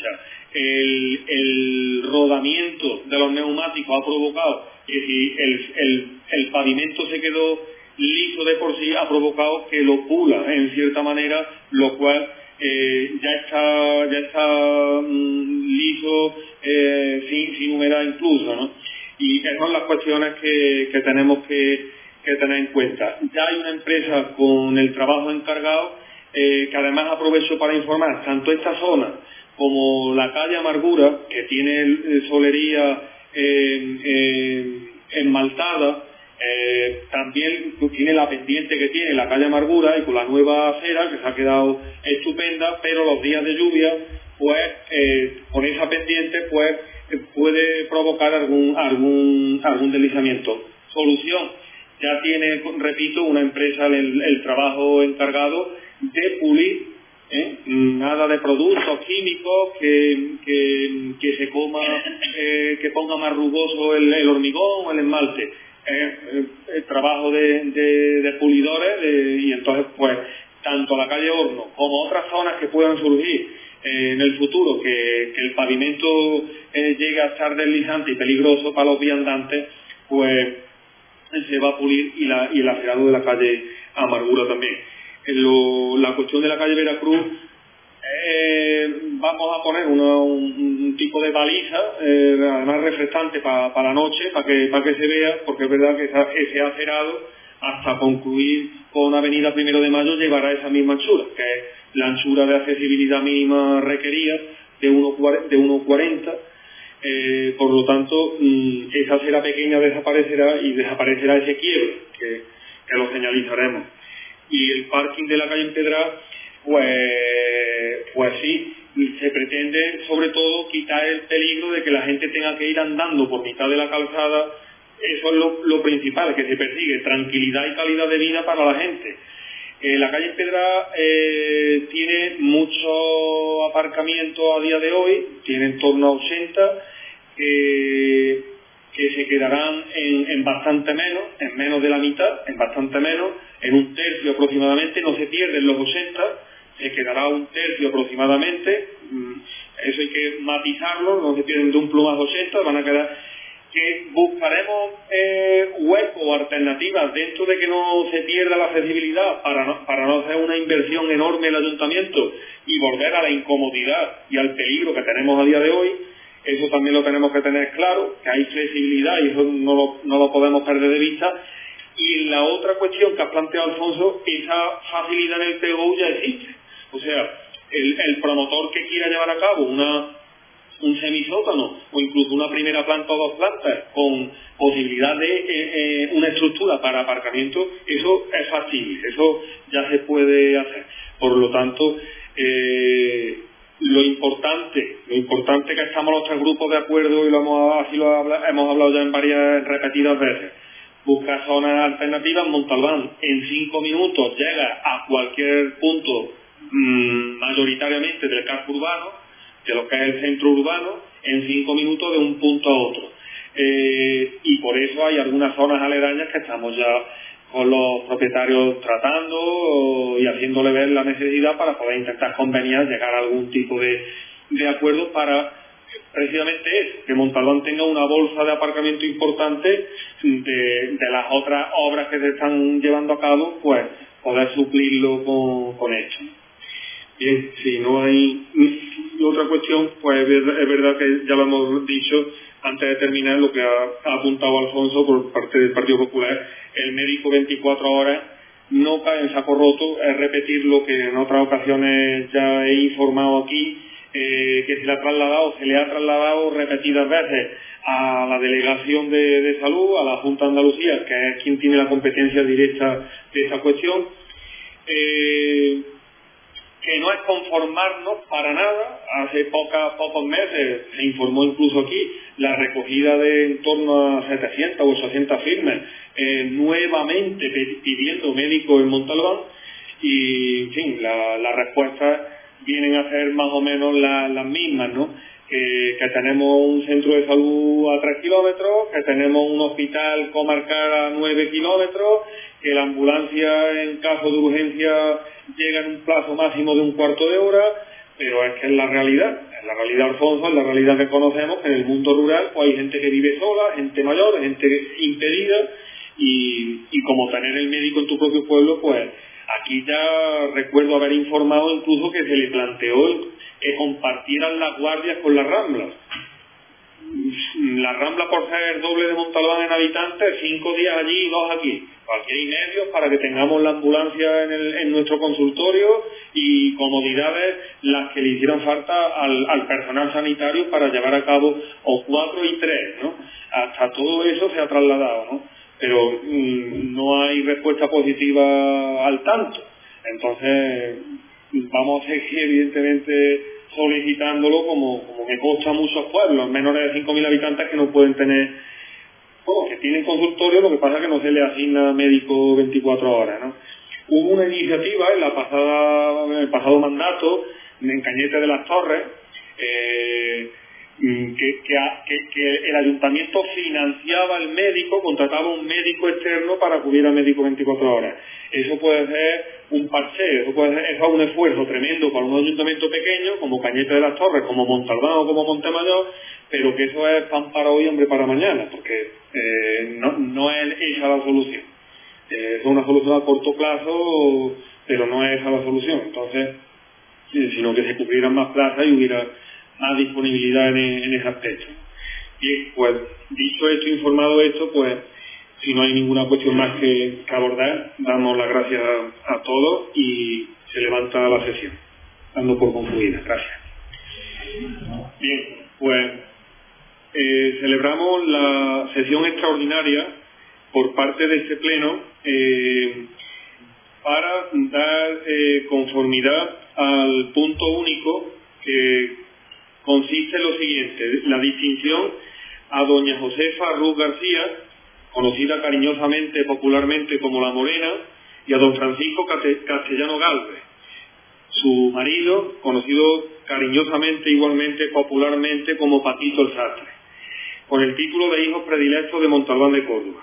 el, el rodamiento de los neumáticos ha provocado que si el, el, el pavimento se quedó liso de por sí, ha provocado que lo pula en cierta manera, lo cual eh, ya está ya está mm, liso, eh, sin, sin humedad incluso, ¿no? Y esas son las cuestiones que, que tenemos que, que tener en cuenta. Ya hay una empresa con el trabajo encargado, eh, que además aprovecho para informar, tanto esta zona como la calle Amargura, que tiene eh, solería eh, eh, enmaltada, eh, también tiene la pendiente que tiene la calle Amargura, y con la nueva acera que se ha quedado estupenda, pero los días de lluvia, pues eh, con esa pendiente pues puede provocar algún algún algún deslizamiento. Solución: ya tiene, repito, una empresa el, el trabajo encargado de pulir, ¿eh? Nada de productos químicos que, que, que se coma, eh, que ponga más rugoso el, el hormigón o el esmalte. Eh, eh, el trabajo de, de, de pulidores, de, y entonces pues tanto la calle Horno como otras zonas que puedan surgir eh, en el futuro, que, que el pavimento eh, llegue a estar deslizante y peligroso para los viandantes, pues se va a pulir, y, la, y el acerado de la calle Amargura también. En lo, la cuestión de la calle Veracruz, eh, vamos a poner una, un, un tipo de baliza, eh, además refrescante para pa la noche, para que, pa que se vea, porque es verdad que esa, ese acerado, hasta concluir con Avenida Primero de Mayo, llevará esa misma anchura, que es la anchura de accesibilidad mínima requerida de uno cuarenta. Eh, por lo tanto, mmm, esa acera pequeña desaparecerá, y desaparecerá ese quiebre, que, que lo señalizaremos. Y el parking de la calle Empedra, pues, pues sí, se pretende sobre todo quitar el peligro de que la gente tenga que ir andando por mitad de la calzada. Eso es lo, lo principal que se persigue: tranquilidad y calidad de vida para la gente. Eh, la calle Empedra eh, tiene mucho aparcamiento a día de hoy, tiene en torno a ochenta, eh, que se quedarán en, en bastante menos, en menos de la mitad, en bastante menos, en un tercio aproximadamente. No se pierden los ochenta, se quedará un tercio aproximadamente. Eso hay que matizarlo, no se pierden de un plumazo ochenta, van a quedar. Que buscaremos eh, huecos o alternativas dentro de que no se pierda la accesibilidad, para no, para no hacer una inversión enorme en el ayuntamiento y volver a la incomodidad y al peligro que tenemos a día de hoy. Eso también lo tenemos que tener claro, que hay flexibilidad, y eso no lo, no lo podemos perder de vista. Y la otra cuestión que has planteado, Alfonso, esa facilidad en el T O U ya existe. O sea, el, el promotor que quiera llevar a cabo una un semisótano o incluso una primera planta o dos plantas con posibilidad de eh, eh, una estructura para aparcamiento, eso es factible, eso ya se puede hacer. Por lo tanto, eh, lo importante, lo importante que estamos los tres grupos de acuerdo, y lo hemos, así lo habla, hemos hablado ya en varias repetidas veces: buscar zonas alternativas. Montalbán en cinco minutos llega a cualquier punto, mmm, mayoritariamente del casco urbano, de lo que es el centro urbano, en cinco minutos de un punto a otro. Eh, y por eso hay algunas zonas aledañas que estamos ya con los propietarios tratando y haciéndole ver la necesidad para poder intentar conveniar, llegar a algún tipo de, de acuerdo para precisamente eso, que Montalbán tenga una bolsa de aparcamiento importante de, de las otras obras que se están llevando a cabo, pues poder suplirlo con, con esto. Bien, si no hay otra cuestión, pues es verdad que ya lo hemos dicho antes de terminar, lo que ha, ha apuntado Alfonso por parte del Partido Popular: el médico veinticuatro horas no cae en saco roto. Es repetir lo que en otras ocasiones ya he informado aquí, eh, que se le ha trasladado, se le ha trasladado repetidas veces a la Delegación de, de Salud, a la Junta de Andalucía, que es quien tiene la competencia directa de esa cuestión. Eh, que no es conformarnos para nada. Hace poca, pocos meses se informó incluso aquí la recogida de en torno a setecientas o ochocientas firmas, eh, nuevamente pidiendo médicos en Montalbán, y en fin, la, las respuestas vienen a ser más o menos la, las mismas, ¿no? Que, que tenemos un centro de salud a tres kilómetros, que tenemos un hospital comarcal a nueve kilómetros, que la ambulancia en caso de urgencia llega en un plazo máximo de un cuarto de hora, pero es que es la realidad. la realidad, Alfonso, es la realidad que conocemos, que en el mundo rural pues hay gente que vive sola, gente mayor, gente impedida, y, y como tener el médico en tu propio pueblo, pues aquí ya recuerdo haber informado incluso que se le planteó que compartieran las guardias con las Ramblas. La Rambla, por ser doble de Montalbán en habitantes, cinco días allí y dos aquí. Aquí hay medios para que tengamos la ambulancia en, el, en nuestro consultorio y comodidades las que le hicieran falta al, al personal sanitario para llevar a cabo, o cuatro y tres, ¿no? Hasta todo eso se ha trasladado, ¿no? Pero mmm, no hay respuesta positiva al tanto. Entonces, vamos a seguir, evidentemente, solicitándolo, como, como me consta a muchos pueblos, menores de cinco mil habitantes, que no pueden tener, bueno, que tienen consultorio, lo que pasa es que no se les asigna médico veinticuatro horas, ¿no? Hubo una iniciativa en la pasada, en el pasado mandato, en Cañete de las Torres, eh, que, que, que, que el ayuntamiento financiaba al médico, contrataba un médico externo para cubrir al médico veinticuatro horas. Eso puede ser un parche, eso puede ser, eso es un esfuerzo tremendo para un ayuntamiento pequeño, como Cañete de las Torres, como Montalbán o como Montemayor, pero que eso es pan para hoy, hambre para mañana, porque eh, no, no es esa la solución. Eh, es una solución a corto plazo, pero no es esa la solución. Entonces, sino que se cubrieran más plazas y hubiera más disponibilidad en, en ese aspecto. Bien, pues dicho esto, informado esto, pues si no hay ninguna cuestión más que, que abordar, damos las gracias a, a todos y se levanta la sesión, dando por concluida. Gracias. Bien, pues eh, celebramos la sesión extraordinaria por parte de este pleno eh, para dar eh, conformidad al punto único que consiste en lo siguiente: la distinción a doña Josefa Ruz García, conocida cariñosamente, popularmente como La Morena, y a don Francisco Castellano Galvez, su marido, conocido cariñosamente, igualmente, popularmente como Paquito el Sastre, con el título de hijos predilectos de Montalbán de Córdoba.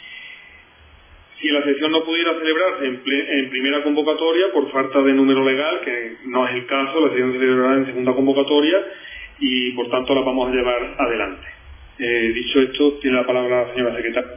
Si la sesión no pudiera celebrarse en, en primera convocatoria por falta de número legal, que no es el caso, la sesión se celebrará en segunda convocatoria y por tanto la vamos a llevar adelante. Eh, dicho esto, tiene la palabra la señora secretaria.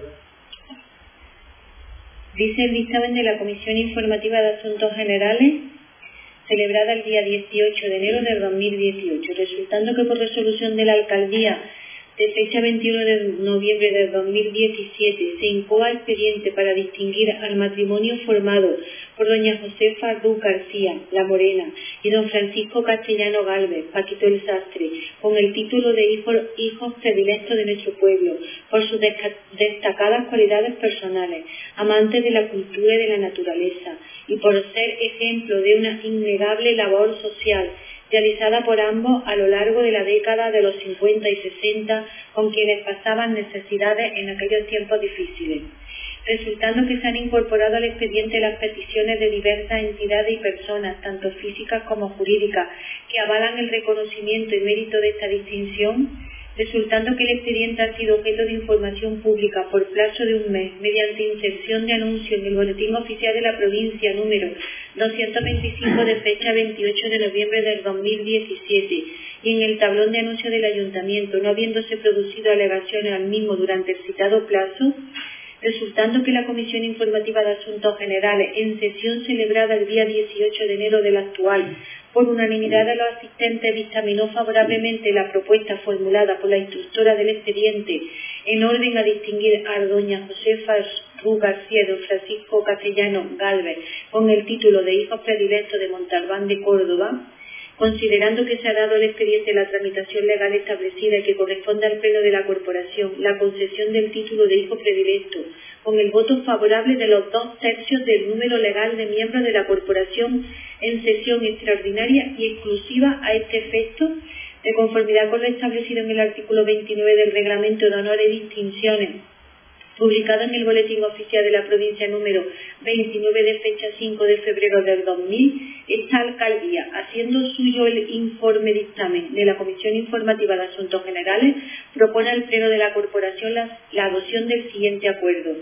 Dice el dictamen de la Comisión Informativa de Asuntos Generales, celebrada el día dieciocho de enero del dos mil dieciocho, resultando que por resolución de la Alcaldía de fecha veintiuno de noviembre del dos mil diecisiete se incoa expediente para distinguir al matrimonio formado por doña Josefa Ruz García, La Morena, y don Francisco Castellano Galvez, Paquito el Sastre, con el título de hijos, hijos predilectos de nuestro pueblo, por sus destacadas cualidades personales, amantes de la cultura y de la naturaleza, y por ser ejemplo de una innegable labor social realizada por ambos a lo largo de la década de los cincuenta y sesenta, con quienes pasaban necesidades en aquellos tiempos difíciles, resultando que se han incorporado al expediente las peticiones de diversas entidades y personas, tanto físicas como jurídicas, que avalan el reconocimiento y mérito de esta distinción, resultando que el expediente ha sido objeto de información pública por plazo de un mes, mediante inserción de anuncio en el Boletín Oficial de la Provincia número doscientos veinticinco de fecha veintiocho de noviembre del dos mil diecisiete y en el tablón de anuncios del Ayuntamiento, no habiéndose producido alegaciones al mismo durante el citado plazo, resultando que la Comisión Informativa de Asuntos Generales, en sesión celebrada el día dieciocho de enero del actual, por unanimidad de los asistentes, dictaminó favorablemente la propuesta formulada por la instructora del expediente en orden a distinguir a doña Josefa Ruz García y don Francisco Castellano Galvez con el título de hijos predilectos de Montalbán de Córdoba, considerando que se ha dado al expediente la tramitación legal establecida y que corresponde al Pleno de la Corporación la concesión del título de hijo predilecto, con el voto favorable de los dos tercios del número legal de miembros de la Corporación en sesión extraordinaria y exclusiva a este efecto, de conformidad con lo establecido en el artículo veintinueve del Reglamento de Honores y Distinciones, publicado en el Boletín Oficial de la Provincia número veintinueve de fecha cinco de febrero del dos mil, esta Alcaldía, haciendo suyo el informe dictamen de la Comisión Informativa de Asuntos Generales, propone al Pleno de la Corporación la, la adopción del siguiente acuerdo.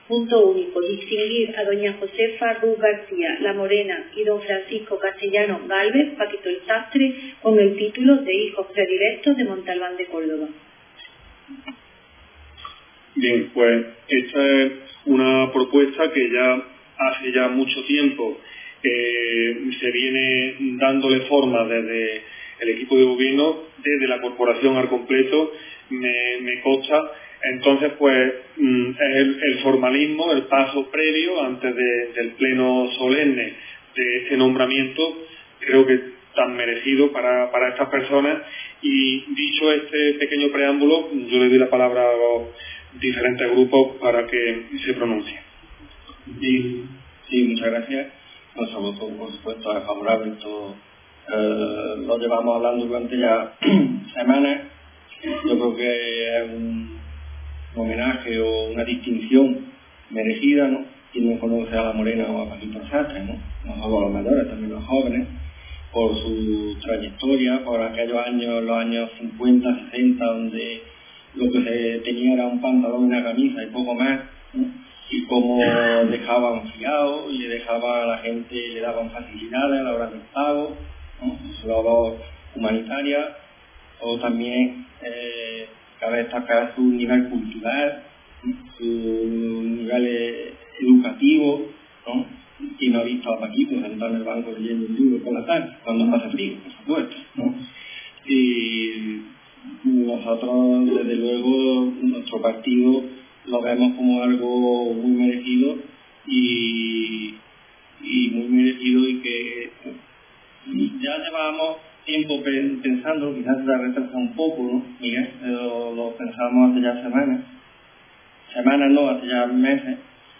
Punto único. Distinguir a doña Josefa Ruz García La Morena y don Francisco Castellano Gálvez, Paquito el Sastre, con el título de hijos predilectos de Montalbán de Córdoba. Bien, pues esta es una propuesta que ya hace ya mucho tiempo eh, se viene dándole forma desde el equipo de gobierno, desde la corporación al completo, me, me consta. Entonces, pues, es el, el formalismo, el paso previo antes de, del pleno solemne de este nombramiento, creo que tan merecido para, para estas personas. Y dicho este pequeño preámbulo, yo le doy la palabra a los diferentes grupos para que se pronuncien. Sí, sí, muchas gracias. Nuestro voto, por supuesto, es favorable. Esto, eh, lo llevamos hablando durante ya semanas. Yo creo que es un homenaje o una distinción merecida, ¿no? Quien no conoce a La Morena o a Paquito Sastre, ¿no? No solo los mayores, también los jóvenes, por su trayectoria, por aquellos años, los años cincuenta, sesenta, donde lo que se tenía era un pantalón y una camisa y poco más, ¿no? Y cómo dejaban fiados y le dejaban a la gente, le daban facilidades a la hora del pago, ¿no? Su labor humanitaria, o también eh, cabe destacar su nivel cultural, su nivel eh, educativo, ¿no? Y no ha visto a Paquito sentado en el banco leyendo un libro por la tarde, cuando hace frío, por supuesto, ¿no? Y nosotros, desde luego, nuestro partido lo vemos como algo muy merecido y, y muy merecido y que ya llevamos tiempo pensando, quizás se ha retrasado un poco, ¿no, Miguel? Lo, lo pensamos hace ya semanas, semanas no, hace ya meses,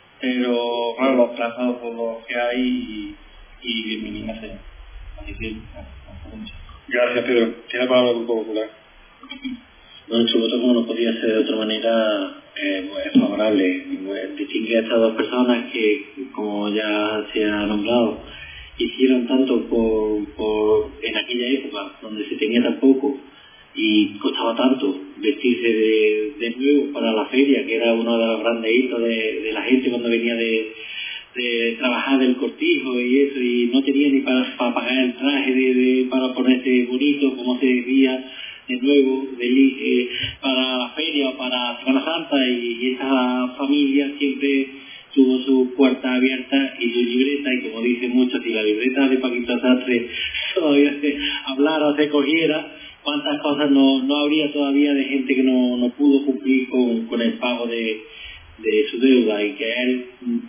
pero claro, los plazos son los que hay y, y bienvenida sea. Así que, bueno, gracias, Pedro. Tiene la palabra el Grupo Popular. Nuestro voto, como no podía ser de otra manera, eh, pues, es favorable. Pues, distingue a estas dos personas que, como ya se ha nombrado, hicieron tanto por, por en aquella época donde se tenía tan poco y costaba tanto vestirse de, de nuevo para la feria, que era uno de los grandes hitos de, de la gente cuando venía de, de trabajar del cortijo y eso, y no tenía ni para, para pagar el traje de, de, para ponerse bonito como se decía de nuevo de, eh, para la feria o para Semana Santa, y, y esa familia siempre tuvo su puerta abierta y su libreta, y como dicen muchos, si la libreta de Paquito Sastre todavía se hablara o se cogiera, cuántas cosas no, no habría todavía de gente que no, no pudo cumplir con, con el pago de, de su deuda, y que él,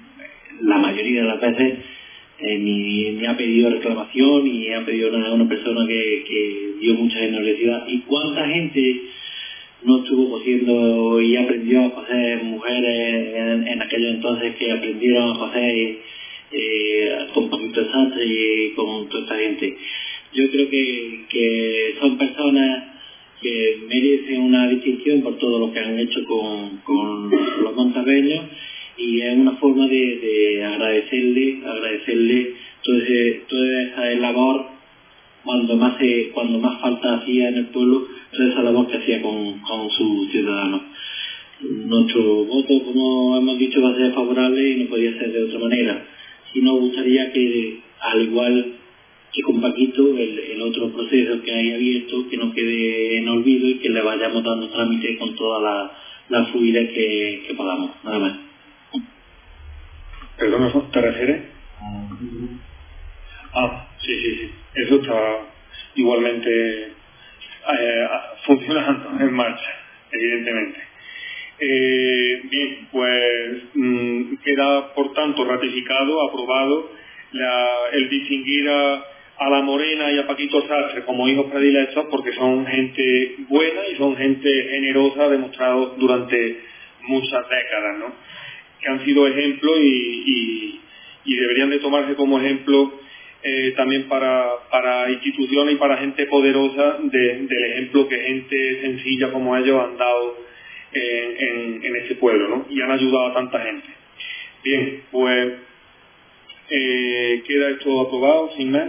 la mayoría de las veces, eh, ni, ni ha pedido reclamación, ni ha pedido nada a una persona que, que dio mucha generosidad. Y cuánta gente no estuvo cosiendo y aprendió a coser, mujeres en, en aquellos entonces que aprendieron a coser eh, con Paquito Sastre y con toda esta gente. Yo creo que, que son personas que merecen una distinción por todo lo que han hecho con, con los montarreños, y es una forma de, de agradecerle, agradecerle todo ese, toda esa labor cuando más se, cuando más falta hacía en el pueblo, toda esa labor que hacía con, con sus ciudadanos. Nuestro voto, como hemos dicho, va a ser favorable y no podía ser de otra manera. Y nos gustaría que, al igual que con Paquito, el, el otro proceso que hay abierto, que no quede en olvido y que le vayamos dando trámite con toda la, la fluidez que, que podamos. Nada más. ¿Perdón, te refieres? Ah, sí, sí, sí. Eso está igualmente eh, funcionando, en marcha, evidentemente. Eh, bien, pues mmm, queda por tanto ratificado, aprobado, la, el distinguir a, a La Morena y a Paquito Sastre como hijos predilectos, porque son gente buena y son gente generosa, demostrado durante muchas décadas, ¿no? Que han sido ejemplo y, y, y deberían de tomarse como ejemplo eh, también para, para instituciones y para gente poderosa de, del ejemplo que gente sencilla como ellos han dado eh, en, en ese pueblo, ¿no? Y han ayudado a tanta gente. Bien, pues eh, queda esto aprobado sin más.